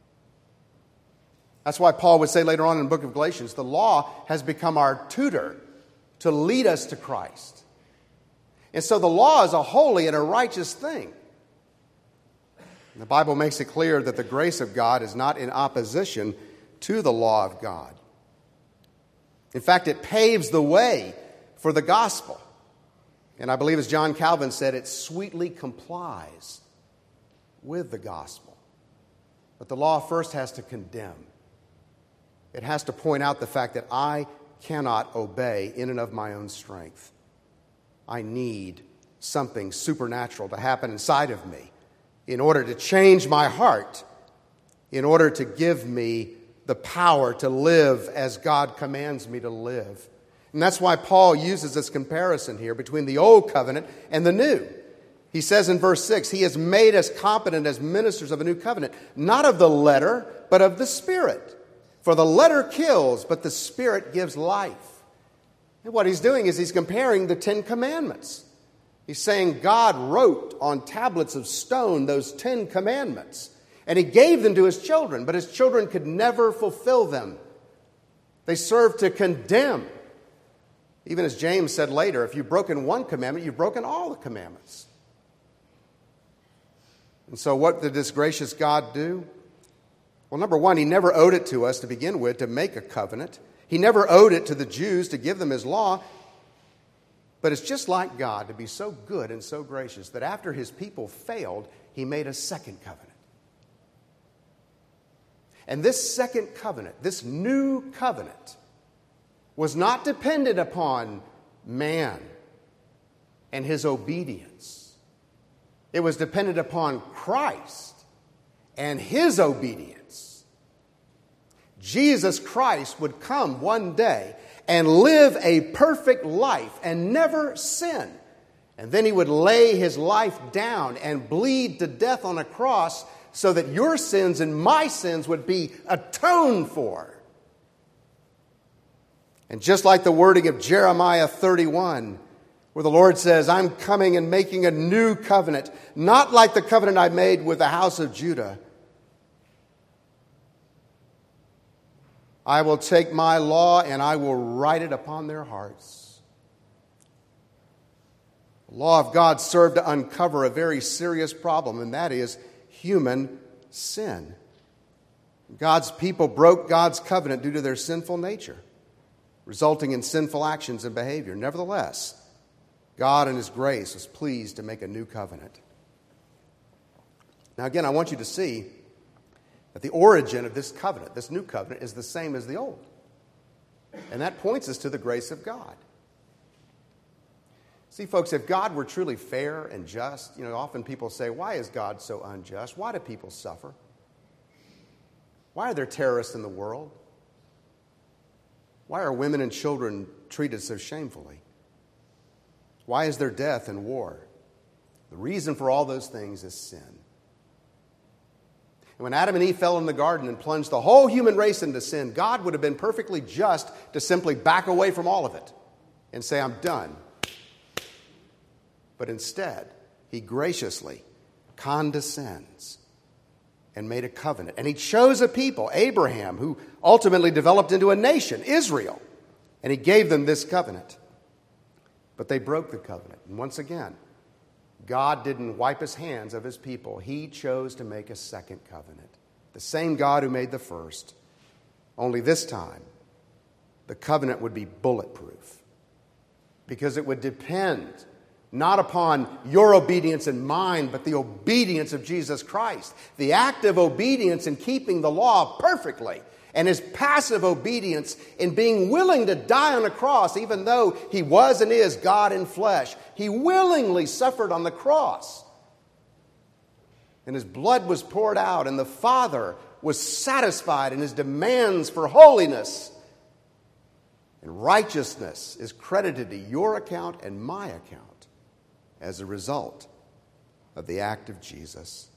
That's why Paul would say later on in the book of Galatians, the law has become our tutor to lead us to Christ. And so the law is a holy and a righteous thing. The Bible makes it clear that the grace of God is not in opposition to the law of God. In fact, it paves the way for the gospel. And I believe, as John Calvin said, it sweetly complies with the gospel. But the law first has to condemn. It has to point out the fact that I cannot obey in and of my own strength. I need something supernatural to happen inside of me in order to change my heart, in order to give me the power to live as God commands me to live. And that's why Paul uses this comparison here between the old covenant and the new. He says in verse six, He has made us competent as ministers of a new covenant, not of the letter, but of the Spirit. For the letter kills, but the Spirit gives life. And what he's doing is he's comparing the Ten Commandments. He's saying God wrote on tablets of stone those Ten Commandments, and He gave them to His children, but His children could never fulfill them. They served to condemn. Even as James said later, if you've broken one commandment, you've broken all the commandments. And so what did this gracious God do? Well, number one, He never owed it to us to begin with to make a covenant. He never owed it to the Jews to give them His law. But it's just like God to be so good and so gracious that after His people failed, He made a second covenant. And this second covenant, this new covenant, was not dependent upon man and his obedience. It was dependent upon Christ and His obedience. Jesus Christ would come one day and live a perfect life and never sin. And then He would lay His life down and bleed to death on a cross so that your sins and my sins would be atoned for. And just like the wording of Jeremiah thirty-one, where the Lord says, I'm coming and making a new covenant, not like the covenant I made with the house of Judah. I will take my law and I will write it upon their hearts. The law of God served to uncover a very serious problem, and that is human sin. God's people broke God's covenant due to their sinful nature, resulting in sinful actions and behavior. Nevertheless, God in His grace was pleased to make a new covenant. Now again, I want you to see that the origin of this covenant, this new covenant, is the same as the old. And that points us to the grace of God. See, folks, if God were truly fair and just, you know, often people say, why is God so unjust? Why do people suffer? Why are there terrorists in the world? Why are women and children treated so shamefully? Why is there death and war? The reason for all those things is sin. And when Adam and Eve fell in the garden and plunged the whole human race into sin, God would have been perfectly just to simply back away from all of it and say, I'm done. But instead, He graciously condescends and made a covenant. And He chose a people, Abraham, who ultimately developed into a nation, Israel. And He gave them this covenant. But they broke the covenant. And once again, God didn't wipe His hands of His people. He chose to make a second covenant. The same God who made the first. Only this time, the covenant would be bulletproof. Because it would depend not upon your obedience and mine, but the obedience of Jesus Christ. The active obedience in keeping the law perfectly, and His passive obedience in being willing to die on a cross, even though He was and is God in flesh. He willingly suffered on the cross. And His blood was poured out, and the Father was satisfied in His demands for holiness. And righteousness is credited to your account and my account as a result of the act of Jesus.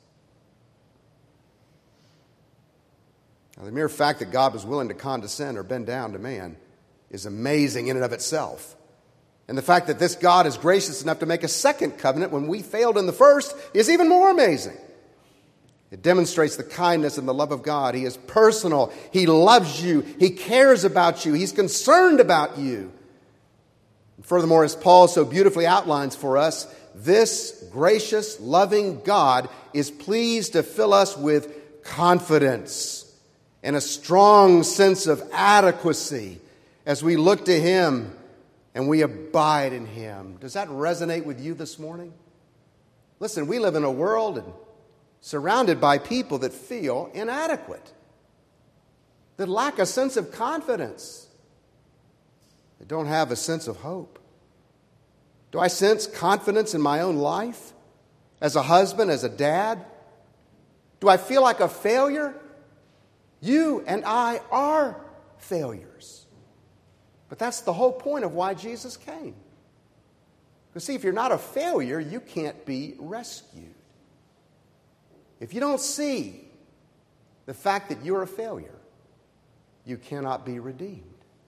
Now, the mere fact that God was willing to condescend or bend down to man is amazing in and of itself. And the fact that this God is gracious enough to make a second covenant when we failed in the first is even more amazing. It demonstrates the kindness and the love of God. He is personal. He loves you. He cares about you. He's concerned about you. And furthermore, as Paul so beautifully outlines for us, this gracious, loving God is pleased to fill us with confidence and a strong sense of adequacy as we look to Him and we abide in Him. Does that resonate with you this morning? Listen, we live in a world and surrounded by people that feel inadequate, that lack a sense of confidence, that don't have a sense of hope. Do I sense confidence in my own life? As a husband, as a dad? Do I feel like a failure? You and I are failures. But that's the whole point of why Jesus came. Because see, if you're not a failure, you can't be rescued. If you don't see the fact that you're a failure, you cannot be redeemed.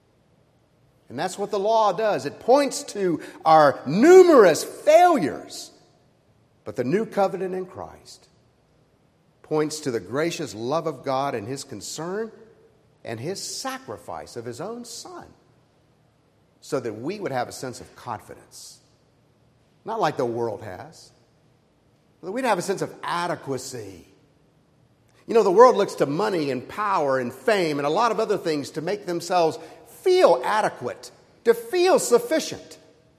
And that's what the law does. It points to our numerous failures. But the new covenant in Christ points to the gracious love of God and His concern and His sacrifice of His own Son so that we would have a sense of confidence. Not like the world has. But we'd have a sense of adequacy. You know, the world looks to money and power and fame and a lot of other things to make themselves feel adequate, to feel sufficient.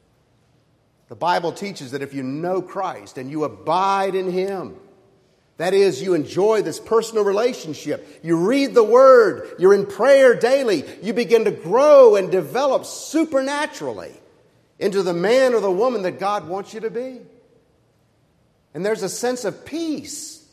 The Bible teaches that if you know Christ and you abide in Him, that is, you enjoy this personal relationship, you read the Word, you're in prayer daily, you begin to grow and develop supernaturally into the man or the woman that God wants you to be. And there's a sense of peace.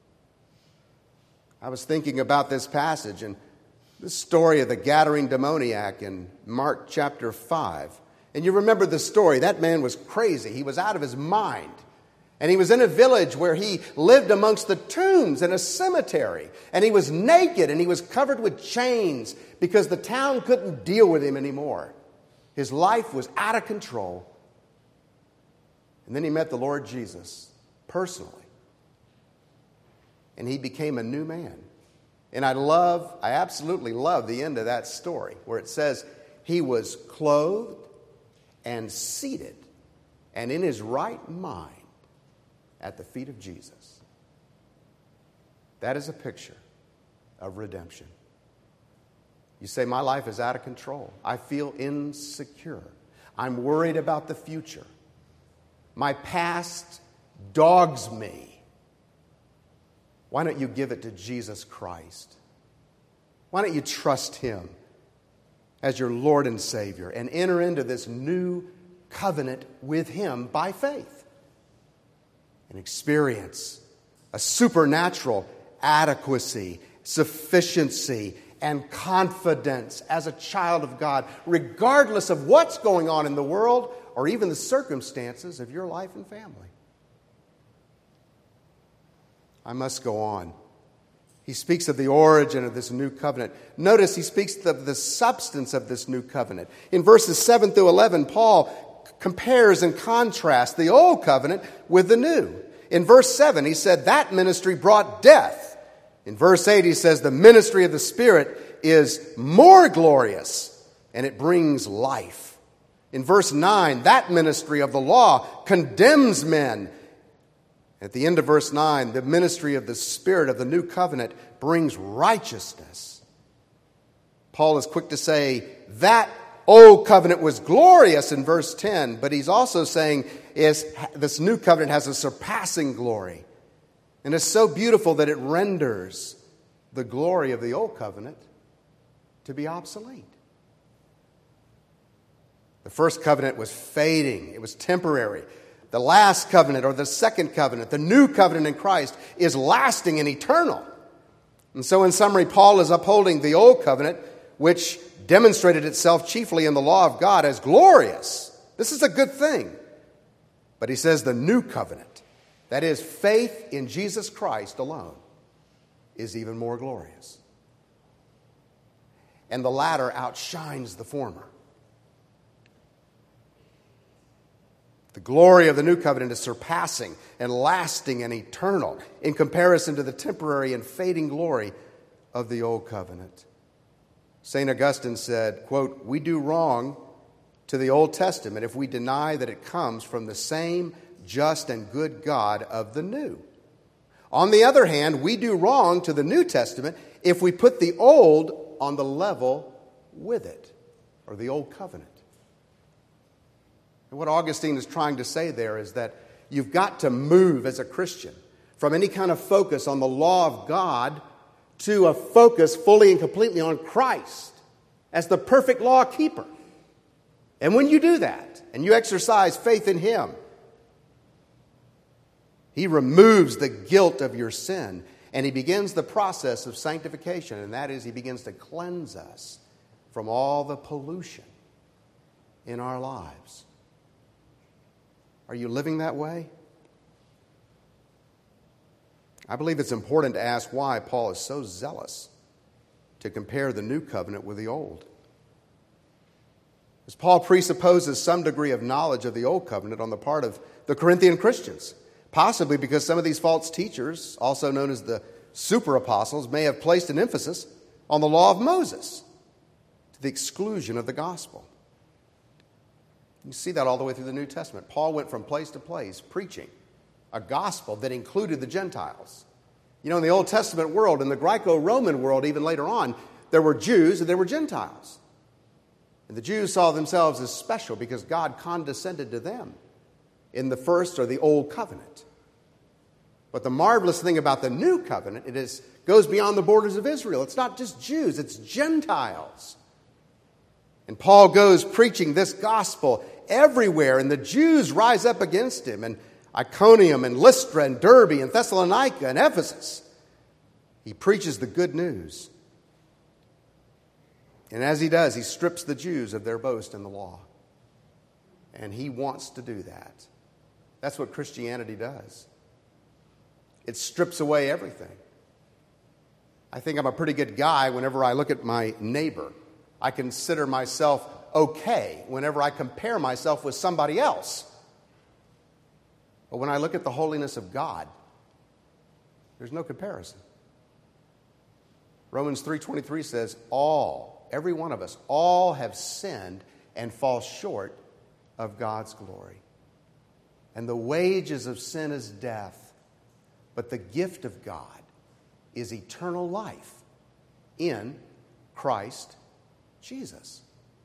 I was thinking about this passage and the story of the Gadarene demoniac in Mark chapter five. And you remember the story. That man was crazy. He was out of his mind. And he was in a village where he lived amongst the tombs in a cemetery. And he was naked and he was covered with chains because the town couldn't deal with him anymore. His life was out of control. And then he met the Lord Jesus personally. And he became a new man. And I love, I absolutely love the end of that story where it says he was clothed and seated and in his right mind at the feet of Jesus. That is a picture of redemption. You say, my life is out of control. I feel insecure. I'm worried about the future. My past dogs me. Why don't you give it to Jesus Christ? Why don't you trust Him as your Lord and Savior and enter into this new covenant with Him by faith and experience a supernatural adequacy, sufficiency, and confidence as a child of God, regardless of what's going on in the world or even the circumstances of your life and family. I must go on. He speaks of the origin of this new covenant. Notice he speaks of the substance of this new covenant. In verses seven through eleven, Paul compares and contrasts the old covenant with the new. In verse seven, he said that ministry brought death. In verse eight, he says the ministry of the Spirit is more glorious and it brings life. In verse nine, that ministry of the law condemns men. At the end of verse nine, the ministry of the Spirit of the new covenant brings righteousness. Paul is quick to say that old covenant was glorious in verse ten, but he's also saying is this new covenant has a surpassing glory. And it's so beautiful that it renders the glory of the old covenant to be obsolete. The first covenant was fading. It was temporary. The last covenant, or the second covenant, the new covenant in Christ, is lasting and eternal. And so in summary, Paul is upholding the old covenant, which demonstrated itself chiefly in the law of God as glorious. This is a good thing. But he says the new covenant, that is, faith in Jesus Christ alone, is even more glorious. And the latter outshines the former. The glory of the new covenant is surpassing and lasting and eternal in comparison to the temporary and fading glory of the old covenant. Saint Augustine said, quote, "We do wrong to the Old Testament if we deny that it comes from the same just and good God of the new. On the other hand, we do wrong to the New Testament if we put the old on the level with it, or the old covenant." And what Augustine is trying to say there is that you've got to move as a Christian from any kind of focus on the law of God to a focus fully and completely on Christ as the perfect law keeper. And when you do that, and you exercise faith in Him, He removes the guilt of your sin, and He begins the process of sanctification, and that is He begins to cleanse us from all the pollution in our lives. Are you living that way? I believe it's important to ask why Paul is so zealous to compare the new covenant with the old. As Paul presupposes some degree of knowledge of the old covenant on the part of the Corinthian Christians, possibly because some of these false teachers, also known as the super apostles, may have placed an emphasis on the law of Moses to the exclusion of the gospel. You see that all the way through the New Testament. Paul went from place to place preaching a gospel that included the Gentiles. You know, in the Old Testament world, in the Greco-Roman world, even later on, there were Jews and there were Gentiles. And the Jews saw themselves as special because God condescended to them in the first or the old covenant. But the marvelous thing about the new covenant, it is goes beyond the borders of Israel. It's not just Jews, it's Gentiles. And Paul goes preaching this gospel everywhere, and the Jews rise up against him, and Iconium and Lystra and Derbe and Thessalonica and Ephesus. He preaches the good news. And as he does, he strips the Jews of their boast in the law. And he wants to do that. That's what Christianity does. It strips away everything. I think I'm a pretty good guy whenever I look at my neighbor. I consider myself okay whenever I compare myself with somebody else. But when I look at the holiness of God, there's no comparison. Romans three twenty-three says, all, every one of us, all have sinned and fall short of God's glory. And the wages of sin is death, but the gift of God is eternal life in Christ Jesus.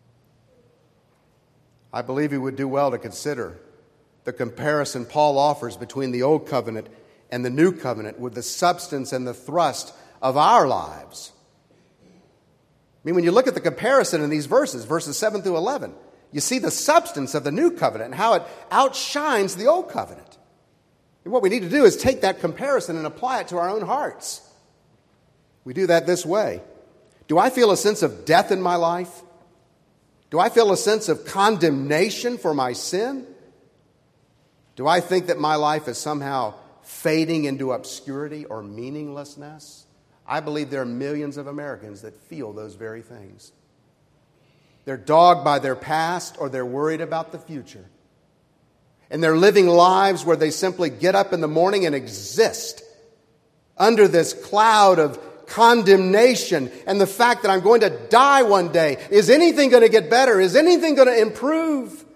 I believe we would do well to consider the comparison Paul offers between the Old Covenant and the New Covenant with the substance and the thrust of our lives. I mean, when you look at the comparison in these verses, verses seven through eleven, you see the substance of the New Covenant and how it outshines the Old Covenant. And what we need to do is take that comparison and apply it to our own hearts. We do that this way. Do I feel a sense of death in my life? Do I feel a sense of condemnation for my sin? Do I think that my life is somehow fading into obscurity or meaninglessness? I believe there are millions of Americans that feel those very things. They're dogged by their past or they're worried about the future. And they're living lives where they simply get up in the morning and exist under this cloud of condemnation and the fact that I'm going to die one day. Is anything going to get better? Is anything going to improve?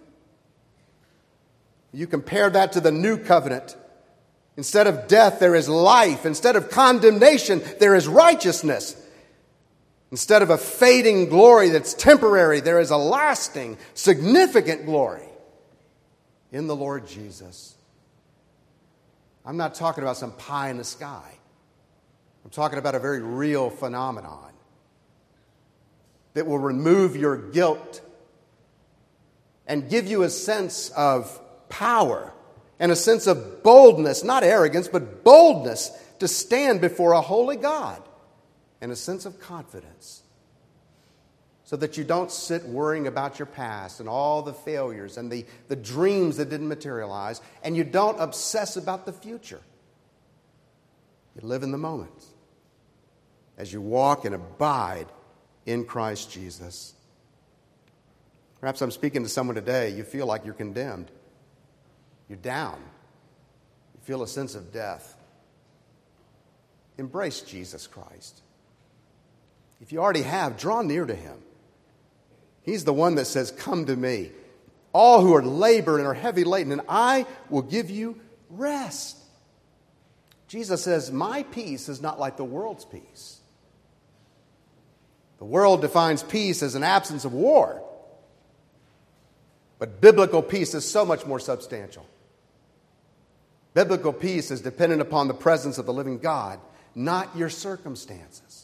You compare that to the New Covenant. Instead of death, there is life. Instead of condemnation, there is righteousness. Instead of a fading glory that's temporary, there is a lasting, significant glory in the Lord Jesus. I'm not talking about some pie in the sky. I'm talking about a very real phenomenon that will remove your guilt and give you a sense of power and a sense of boldness, not arrogance, but boldness to stand before a holy God, and a sense of confidence so that you don't sit worrying about your past and all the failures and the, the dreams that didn't materialize, and you don't obsess about the future. You live in the moment as you walk and abide in Christ Jesus. Perhaps I'm speaking to someone today, you feel like you're condemned. You're down. You feel a sense of death. Embrace Jesus Christ. If you already have, draw near to Him. He's the one that says, "Come to me, all who are labored and are heavy laden, and I will give you rest." Jesus says, "My peace is not like the world's peace." The world defines peace as an absence of war. But biblical peace is so much more substantial. Biblical peace is dependent upon the presence of the living God, not your circumstances.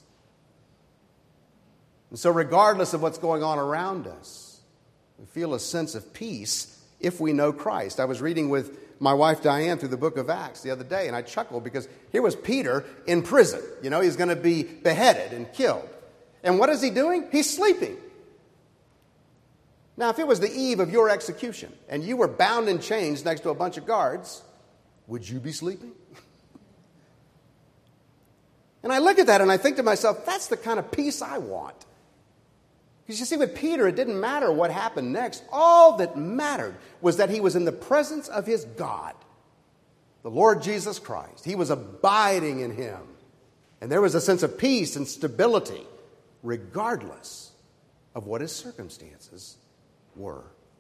And so regardless of what's going on around us, we feel a sense of peace if we know Christ. I was reading with my wife Diane through the book of Acts the other day, and I chuckled because here was Peter in prison. You know, he's going to be beheaded and killed. And what is he doing? He's sleeping. Now, if it was the eve of your execution and you were bound in chains next to a bunch of guards, would you be sleeping? And I look at that and I think to myself, that's the kind of peace I want. Because you see, with Peter, it didn't matter what happened next. All that mattered was that he was in the presence of his God, the Lord Jesus Christ. He was abiding in Him. And there was a sense of peace and stability, regardless of what his circumstances were.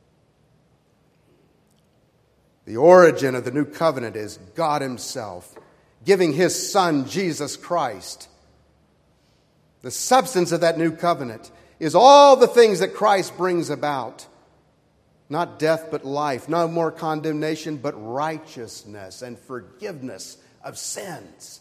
The origin of the new covenant is God Himself giving His Son, Jesus Christ. The substance of that new covenant is all the things that Christ brings about. Not death, but life. No more condemnation, but righteousness and forgiveness of sins.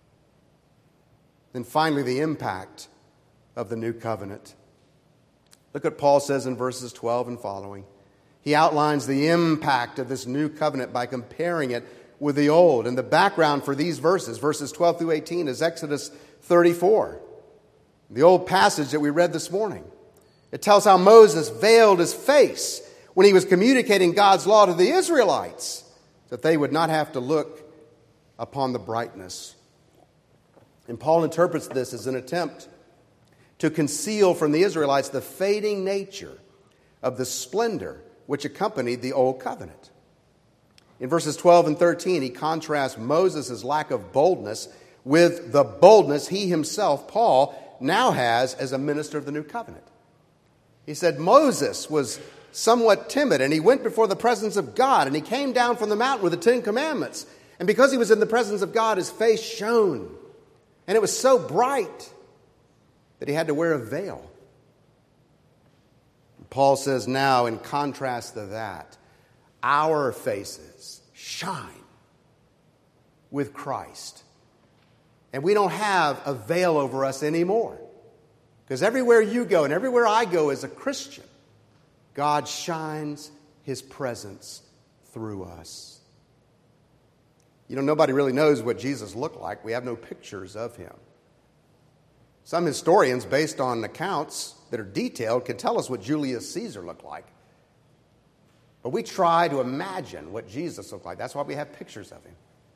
Then finally, the impact of the new covenant. Look what Paul says in verses twelve and following. He outlines the impact of this new covenant by comparing it with the old. And the background for these verses, verses twelve through eighteen, is Exodus thirty-four. The old passage that we read this morning. It tells how Moses veiled his face when he was communicating God's law to the Israelites, that they would not have to look upon the brightness. And Paul interprets this as an attempt to conceal from the Israelites the fading nature of the splendor which accompanied the old covenant. In verses twelve and thirteen, he contrasts Moses' lack of boldness with the boldness he himself, Paul, now has as a minister of the new covenant. He said Moses was somewhat timid, and he went before the presence of God, and he came down from the mountain with the Ten Commandments. And because he was in the presence of God, his face shone. And it was so bright that he had to wear a veil. Paul says now, in contrast to that, our faces shine with Christ. And we don't have a veil over us anymore. Because everywhere you go and everywhere I go as a Christian, God shines His presence through us. You know, nobody really knows what Jesus looked like. We have no pictures of Him. Some historians, based on accounts that are detailed, can tell us what Julius Caesar looked like. But we try to imagine what Jesus looked like. That's why we have pictures of Him.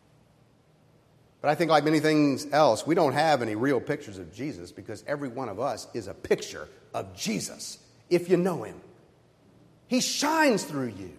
But I think like many things else, we don't have any real pictures of Jesus because every one of us is a picture of Jesus if you know Him. He shines through you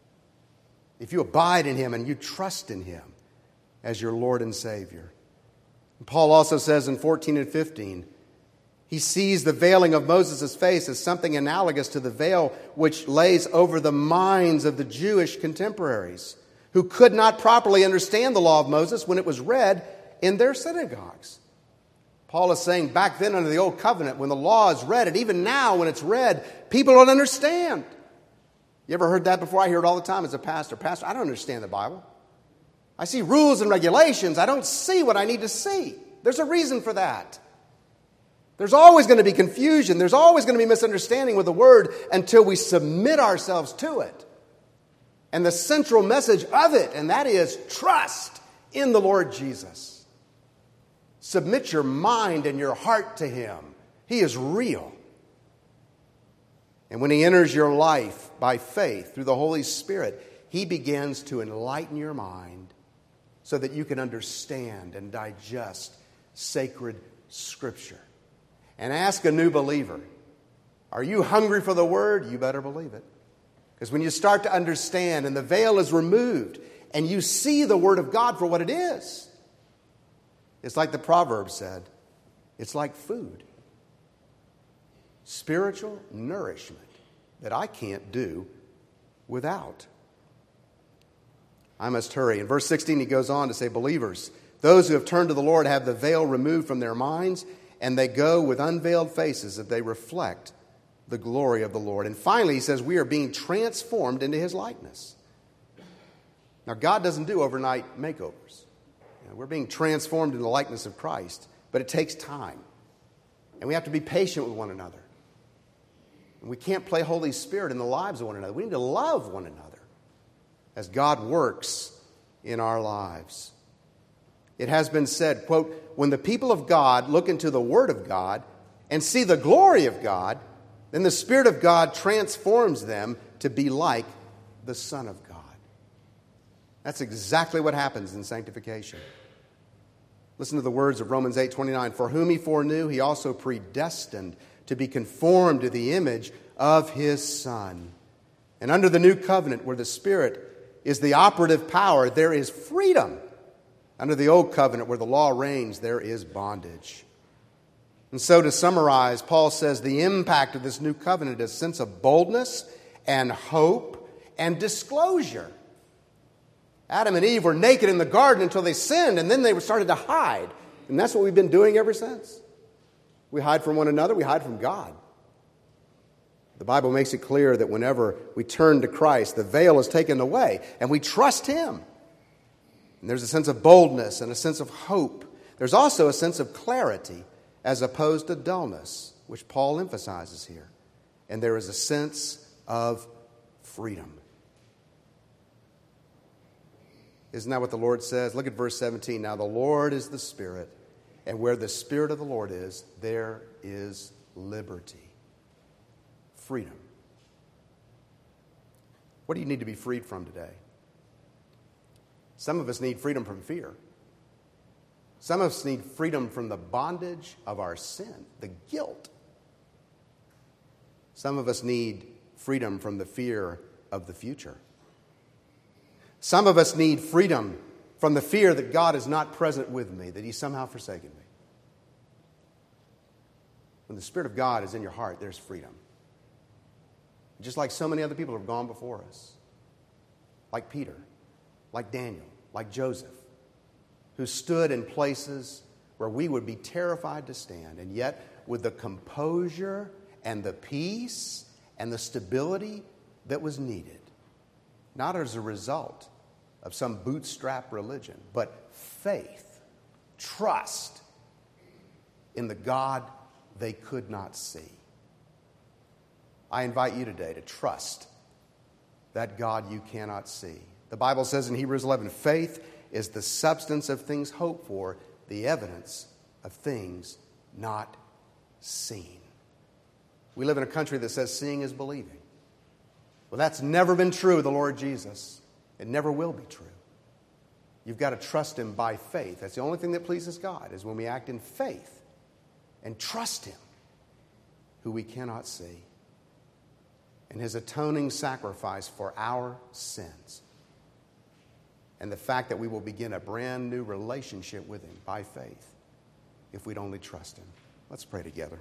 if you abide in Him and you trust in Him as your Lord and Savior. And Paul also says in fourteen and fifteen, he sees the veiling of Moses' face as something analogous to the veil which lays over the minds of the Jewish contemporaries who could not properly understand the law of Moses when it was read in their synagogues. Paul is saying back then under the Old Covenant, when the law is read, and even now when it's read, people don't understand. You ever heard that before? I hear it all the time as a pastor. Pastor, I don't understand the Bible. I see rules and regulations. I don't see what I need to see. There's a reason for that. There's always going to be confusion. There's always going to be misunderstanding with the Word until we submit ourselves to it. And the central message of it, and that is trust in the Lord Jesus. Submit your mind and your heart to Him. He is real. And when He enters your life by faith through the Holy Spirit, He begins to enlighten your mind so that you can understand and digest sacred Scripture. And ask a new believer, are you hungry for the Word? You better believe it. Because when you start to understand and the veil is removed and you see the Word of God for what it is, it's like the proverb said, it's like food. Spiritual nourishment that I can't do without. I must hurry. In verse sixteen, he goes on to say, believers, those who have turned to the Lord have the veil removed from their minds, and they go with unveiled faces that they reflect the glory of the Lord. And finally, he says, we are being transformed into His likeness. Now, God doesn't do overnight makeovers. You know, we're being transformed into the likeness of Christ, but it takes time. And we have to be patient with one another. And we can't play Holy Spirit in the lives of one another. We need to love one another as God works in our lives. It has been said, quote, when the people of God look into the Word of God and see the glory of God, then the Spirit of God transforms them to be like the Son of God. That's exactly what happens in sanctification. Listen to the words of Romans eight twenty-nine. For whom He foreknew, He also predestined to be conformed to the image of His Son. And under the new covenant, where the Spirit is the operative power, there is freedom. Under the old covenant, where the law reigns, there is bondage. And so to summarize, Paul says the impact of this new covenant is a sense of boldness and hope and disclosure. Adam and Eve were naked in the garden until they sinned, and then they started to hide. And that's what we've been doing ever since. We hide from one another, we hide from God. The Bible makes it clear that whenever we turn to Christ, the veil is taken away, and we trust Him. And there's a sense of boldness and a sense of hope. There's also a sense of clarity as opposed to dullness, which Paul emphasizes here. And there is a sense of freedom. Isn't that what the Lord says? Look at verse seventeen. Now the Lord is the Spirit, and where the Spirit of the Lord is, there is liberty. Freedom. What do you need to be freed from today? Some of us need freedom from fear. Some of us need freedom from the bondage of our sin, the guilt. Some of us need freedom from the fear of the future. Some of us need freedom from the fear that God is not present with me, that He's somehow forsaken me. When the Spirit of God is in your heart, there's freedom. just like so many other people have gone before us, like Peter, like Daniel, like Joseph, who stood in places where we would be terrified to stand, and yet with the composure and the peace and the stability that was needed, not as a result of some bootstrap religion, but faith, trust in the God they could not see. I invite you today to trust that God you cannot see. The Bible says in Hebrews eleven, faith is the substance of things hoped for, the evidence of things not seen. We live in a country that says seeing is believing. Well, that's never been true of the Lord Jesus. It never will be true. You've got to trust Him by faith. That's the only thing that pleases God, is when we act in faith and trust Him, who we cannot see, and His atoning sacrifice for our sins, and the fact that we will begin a brand new relationship with Him by faith if we'd only trust Him. Let's pray together.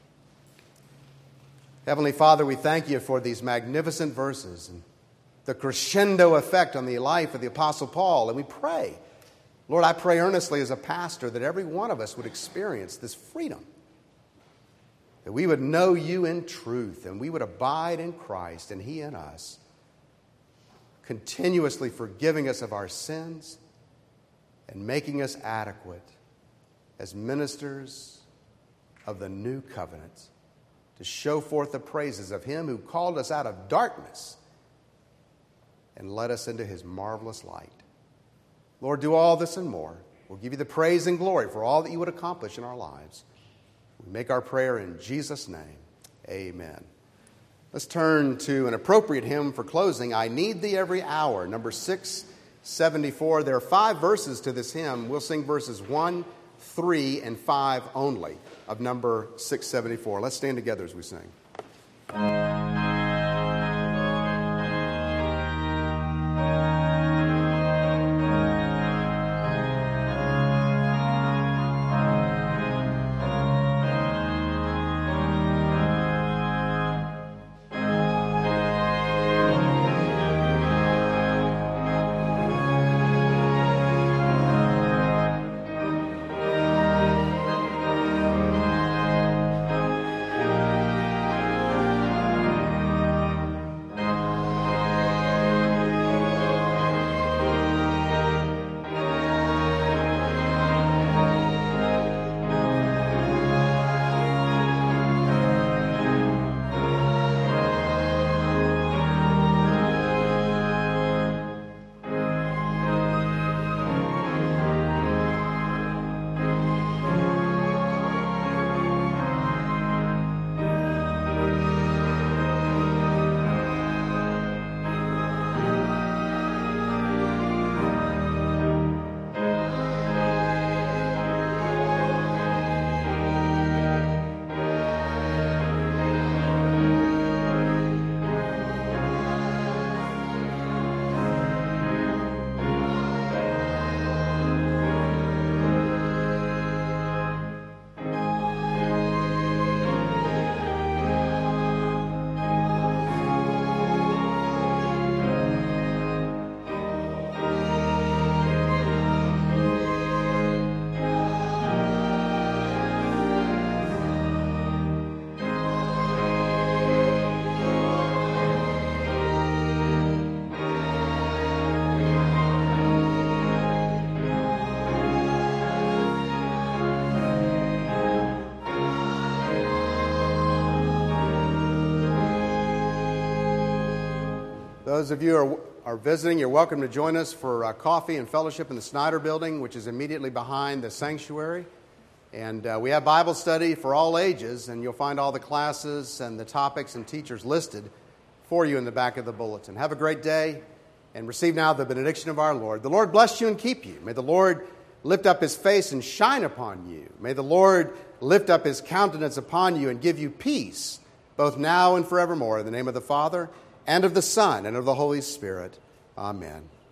Heavenly Father, we thank You for these magnificent verses and the crescendo effect on the life of the Apostle Paul. And we pray, Lord, I pray earnestly as a pastor that every one of us would experience this freedom, that we would know You in truth and we would abide in Christ and He in us, continuously forgiving us of our sins and making us adequate as ministers of the new covenant to show forth the praises of Him who called us out of darkness and led us into His marvelous light. Lord, do all this and more. We'll give You the praise and glory for all that You would accomplish in our lives. We make our prayer in Jesus' name. Amen. Let's turn to an appropriate hymn for closing, I Need Thee Every Hour, number six seventy-four. There are five verses to this hymn. We'll sing verses one, three, and five only of number six seventy-four. Let's stand together as we sing. Those of you who are, are visiting, you're welcome to join us for uh, coffee and fellowship in the Snyder Building, which is immediately behind the sanctuary. And uh, we have Bible study for all ages, and you'll find all the classes and the topics and teachers listed for you in the back of the bulletin. Have a great day, and receive now the benediction of our Lord. The Lord bless you and keep you. May the Lord lift up His face and shine upon you. May the Lord lift up His countenance upon you and give you peace, both now and forevermore. In the name of the Father, and of the Son, and of the Holy Spirit. Amen.